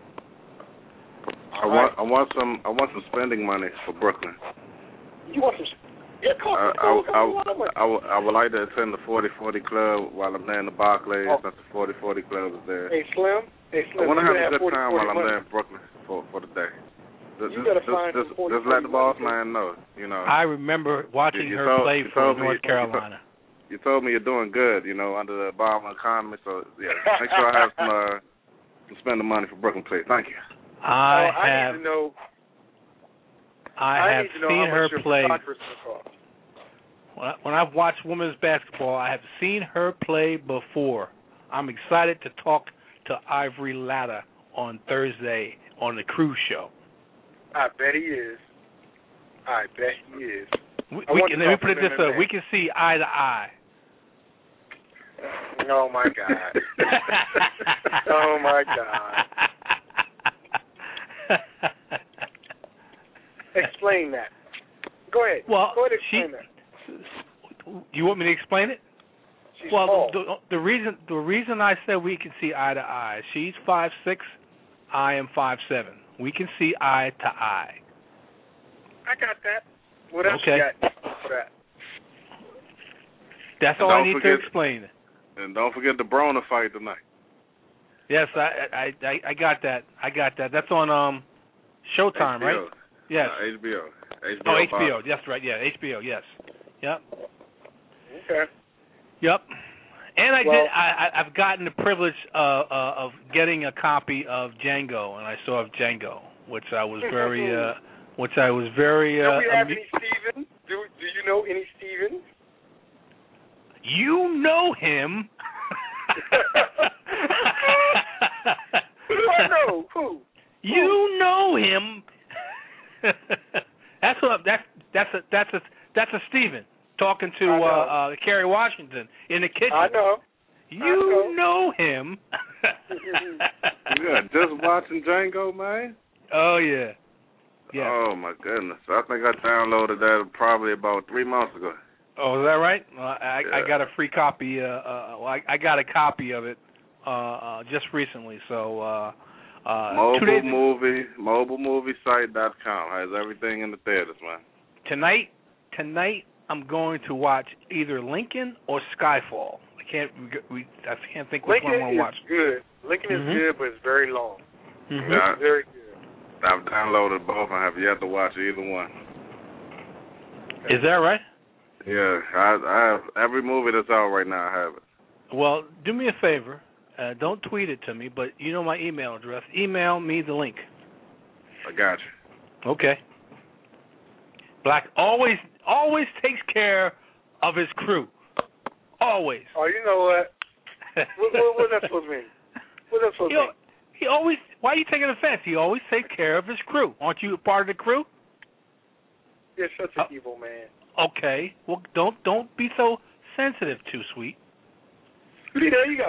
Speaker 4: I want some spending money for Brooklyn.
Speaker 5: You want some? Yeah,
Speaker 4: I would like to attend the 40-40 club while I'm there in the Barclays. That's the 40-40 club is there.
Speaker 5: Hey, Slim.
Speaker 4: I want to have a good time while I'm there in Brooklyn for the day. Just let the boss man know,
Speaker 6: I remember watching her play for North Carolina.
Speaker 4: You told me you're doing good, under the Obama economy. So, yeah, make sure I have some spending money for Brooklyn, please. Thank you.
Speaker 5: I need to know.
Speaker 6: I have seen her play. When I've watched women's basketball, I have seen her play before. I'm excited to talk to Ivory Latta on Thursday on the Cruise Show.
Speaker 5: I bet he is.
Speaker 6: Let me put it this way: we can see eye to eye.
Speaker 5: Oh my God. Oh my God. Explain that. Go ahead.
Speaker 6: Well,
Speaker 5: go ahead and explain that.
Speaker 6: You want me to explain it?
Speaker 5: She's
Speaker 6: well,
Speaker 5: tall.
Speaker 6: the reason I said we can see eye to eye. She's 5'6", I am 5'7". We can see eye to eye.
Speaker 5: I got that. What else
Speaker 6: okay.
Speaker 5: you got for that?
Speaker 6: That's all I need to explain.
Speaker 4: And don't forget the Broner fight tonight.
Speaker 6: Yes, I got that. I got that. That's on Showtime,
Speaker 4: HBO.
Speaker 6: right? Yes.
Speaker 4: HBO.
Speaker 6: Oh, HBO. That's right. Yeah, HBO. Yes. Yep.
Speaker 5: Okay.
Speaker 6: Yep. And I've gotten the privilege of getting a copy of Django, and I saw Django, which I was very.
Speaker 5: Do we have any Stevens? Do you know any Stevens?
Speaker 6: You know him.
Speaker 5: I know who.
Speaker 6: You know him. That's a Steven talking to Kerry Washington in the kitchen.
Speaker 5: I know.
Speaker 6: You know him.
Speaker 4: Yeah, just watching Django, man.
Speaker 6: Oh yeah. Yeah.
Speaker 4: Oh my goodness! I think I downloaded that probably about 3 months ago.
Speaker 6: Oh, is that right? I got a free copy. I got a copy of it just recently. So
Speaker 4: mobilemoviesite.com has everything in the theaters, man.
Speaker 6: Tonight I'm going to watch either Lincoln or Skyfall. I can't think which one I'm going to watch.
Speaker 5: Lincoln is good, but it's very long.
Speaker 6: Mm-hmm.
Speaker 5: It's very good.
Speaker 4: I've downloaded both. I have yet to watch either one.
Speaker 6: Is that right?
Speaker 4: Yeah, I have every movie that's out right now. I have it.
Speaker 6: Well, do me a favor. Don't tweet it to me, but you know my email address. Email me the link.
Speaker 4: I got you.
Speaker 6: Okay. Black always takes care of his crew. Always.
Speaker 5: Oh, you know what? What's that supposed to mean? What's that supposed to mean?
Speaker 6: He always. Why are you taking offense? He always takes care of his crew. Aren't you a part of the crew?
Speaker 5: You're such an evil man.
Speaker 6: Okay. Well, don't be so sensitive, Too Sweet.
Speaker 5: There you go.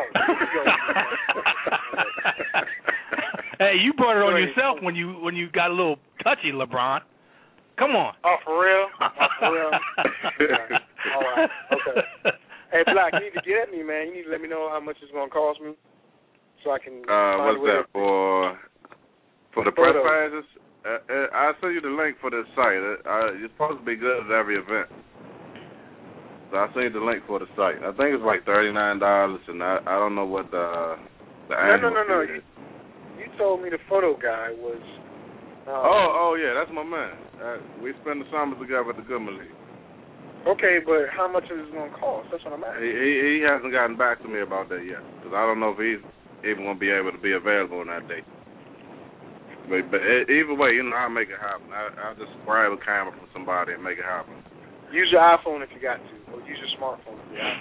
Speaker 6: Hey, you brought it on yourself when you got a little touchy, LeBron. Come on.
Speaker 5: Oh, for real? Yeah. All right. Okay. Hey, Black, you need to get at me, man. You need to let me know how much it's going to cost me so I can
Speaker 4: what's that, for the press passes? I'll send you the link for this site. It's supposed to be good at every event. So I'll send you the link for the site. I think it's like $39, and I don't know what the annual
Speaker 5: No.
Speaker 4: fee is.
Speaker 5: You told me the photo guy was...
Speaker 4: Oh, yeah, that's my man. We spend the summers together at the Goodman League.
Speaker 5: Okay, but how much is it going to cost? That's what I'm asking.
Speaker 4: He hasn't gotten back to me about that yet, because I don't know if he's even going to be able to be available on that date. But either way, I'll make it happen. I'll just grab a camera from somebody and make it happen.
Speaker 5: Use your iPhone if you got to, or use your smartphone if you got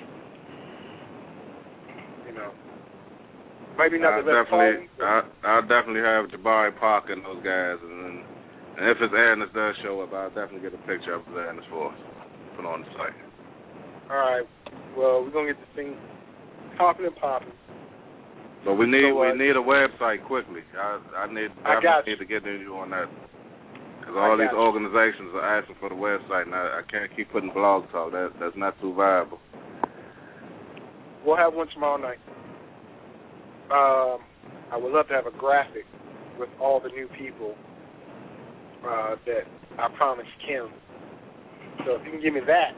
Speaker 5: to. Maybe not the best phone.
Speaker 4: I'll definitely have Jabari Parker and those guys, and if his airness does show up, I'll definitely get a picture of his airness for us. Put on the site.
Speaker 5: All right. Well, we're gonna get this thing popping.
Speaker 4: But we need a website quickly. I need to get you on that. Because all these organizations are asking for the website, and I can't keep putting blogs out. That's not too viable.
Speaker 5: We'll have one tomorrow night. I would love to have a graphic with all the new people that I promised Kim. So if you can give me that,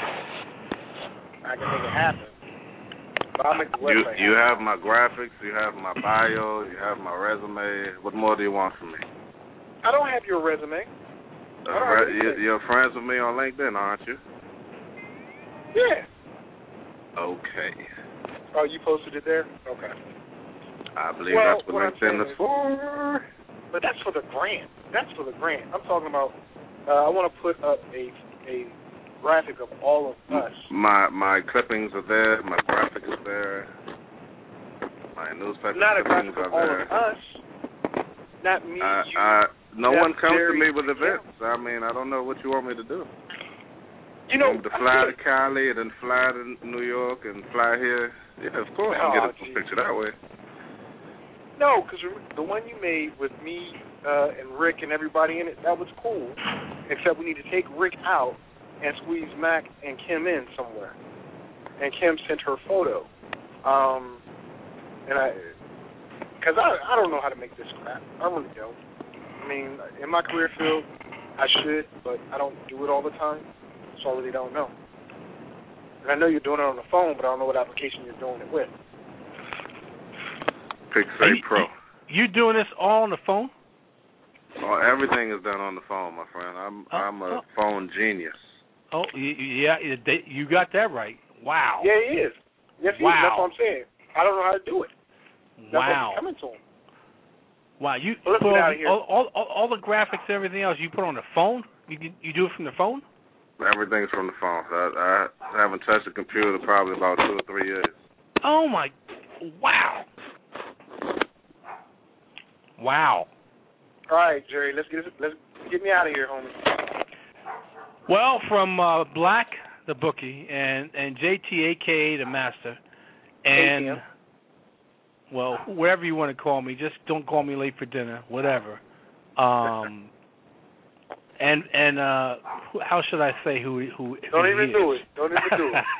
Speaker 5: I can make it happen. But I'll make the website
Speaker 4: you have my graphics, you have my bio, you have my resume. What more do you want from me?
Speaker 5: I don't have your resume.
Speaker 4: You're friends with me on LinkedIn, aren't you?
Speaker 5: Yeah.
Speaker 4: Okay.
Speaker 5: Oh, you posted it there? Okay.
Speaker 4: I believe that's what LinkedIn is for.
Speaker 5: But that's for the grant. I'm talking about, I want to put up a graphic of all of us.
Speaker 4: My clippings are there. My graphic is there. My newspaper clippings are there. Not a graphic of all of us. Not me, you. No one comes to me with events. I mean, I don't know what you want me to do.
Speaker 5: You know,
Speaker 4: to fly to Cali and then fly to New York and fly here. Yeah, of course you get a picture that way.
Speaker 5: No, because the one you made with me and Rick and everybody in it, that was cool. Except we need to take Rick out and squeeze Mac and Kim in somewhere. And Kim sent her photo. Because I don't know how to make this crap. I really don't. I mean, in my career field, I should, but I don't do it all the time, so I really don't know. And I know you're doing it on the phone, but I don't know what application you're doing it with.
Speaker 4: Pixay Pro.
Speaker 6: You doing this all on the phone?
Speaker 4: Oh, everything is done on the phone, my friend. I'm a phone genius.
Speaker 6: Oh, yeah, you got that right. Wow.
Speaker 5: Yeah, he is. Yes, he is. That's what I'm saying. I don't know how to do it. That's
Speaker 6: wow.
Speaker 5: Coming to him.
Speaker 6: Wow, you put all the graphics and everything else you put on the phone? You do it from the phone?
Speaker 4: Everything's from the phone. I haven't touched a computer probably about 2 or 3 years.
Speaker 6: Oh my! Wow. Wow.
Speaker 5: All right, Jerry. Let's get me out of here, homie.
Speaker 6: Well, from Black the Bookie and JT aka the Master, and well, whatever you want to call me, just don't call me late for dinner, whatever. And how should I say who
Speaker 5: Don't even do it. Don't even do it.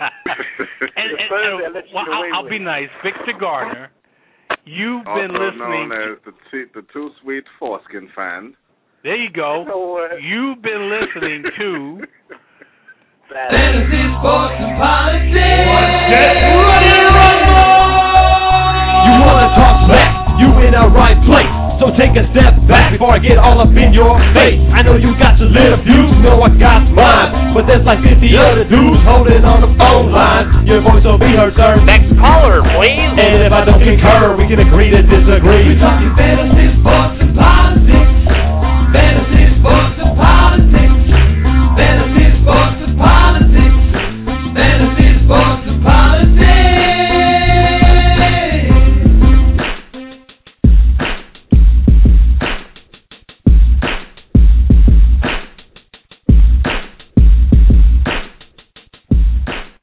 Speaker 6: I'll be nice. Victor Gardner, you've been listening.
Speaker 4: Also known as the Too Sweet Foreskin fan.
Speaker 6: There you go. You've been listening to
Speaker 2: Fantasy, Sports, and Politics.
Speaker 3: Get ready to rumble! You wanna talk smack? You in the right place. So take a step back before I get all up in your face. I know you got your little views, know I got mine, but there's like 50 other dudes holding on the phone line. Your voice will be heard, sir.
Speaker 7: Next caller, please.
Speaker 3: And if I don't concur, we can agree to disagree.
Speaker 2: We're talking fantasy, sports, and politics.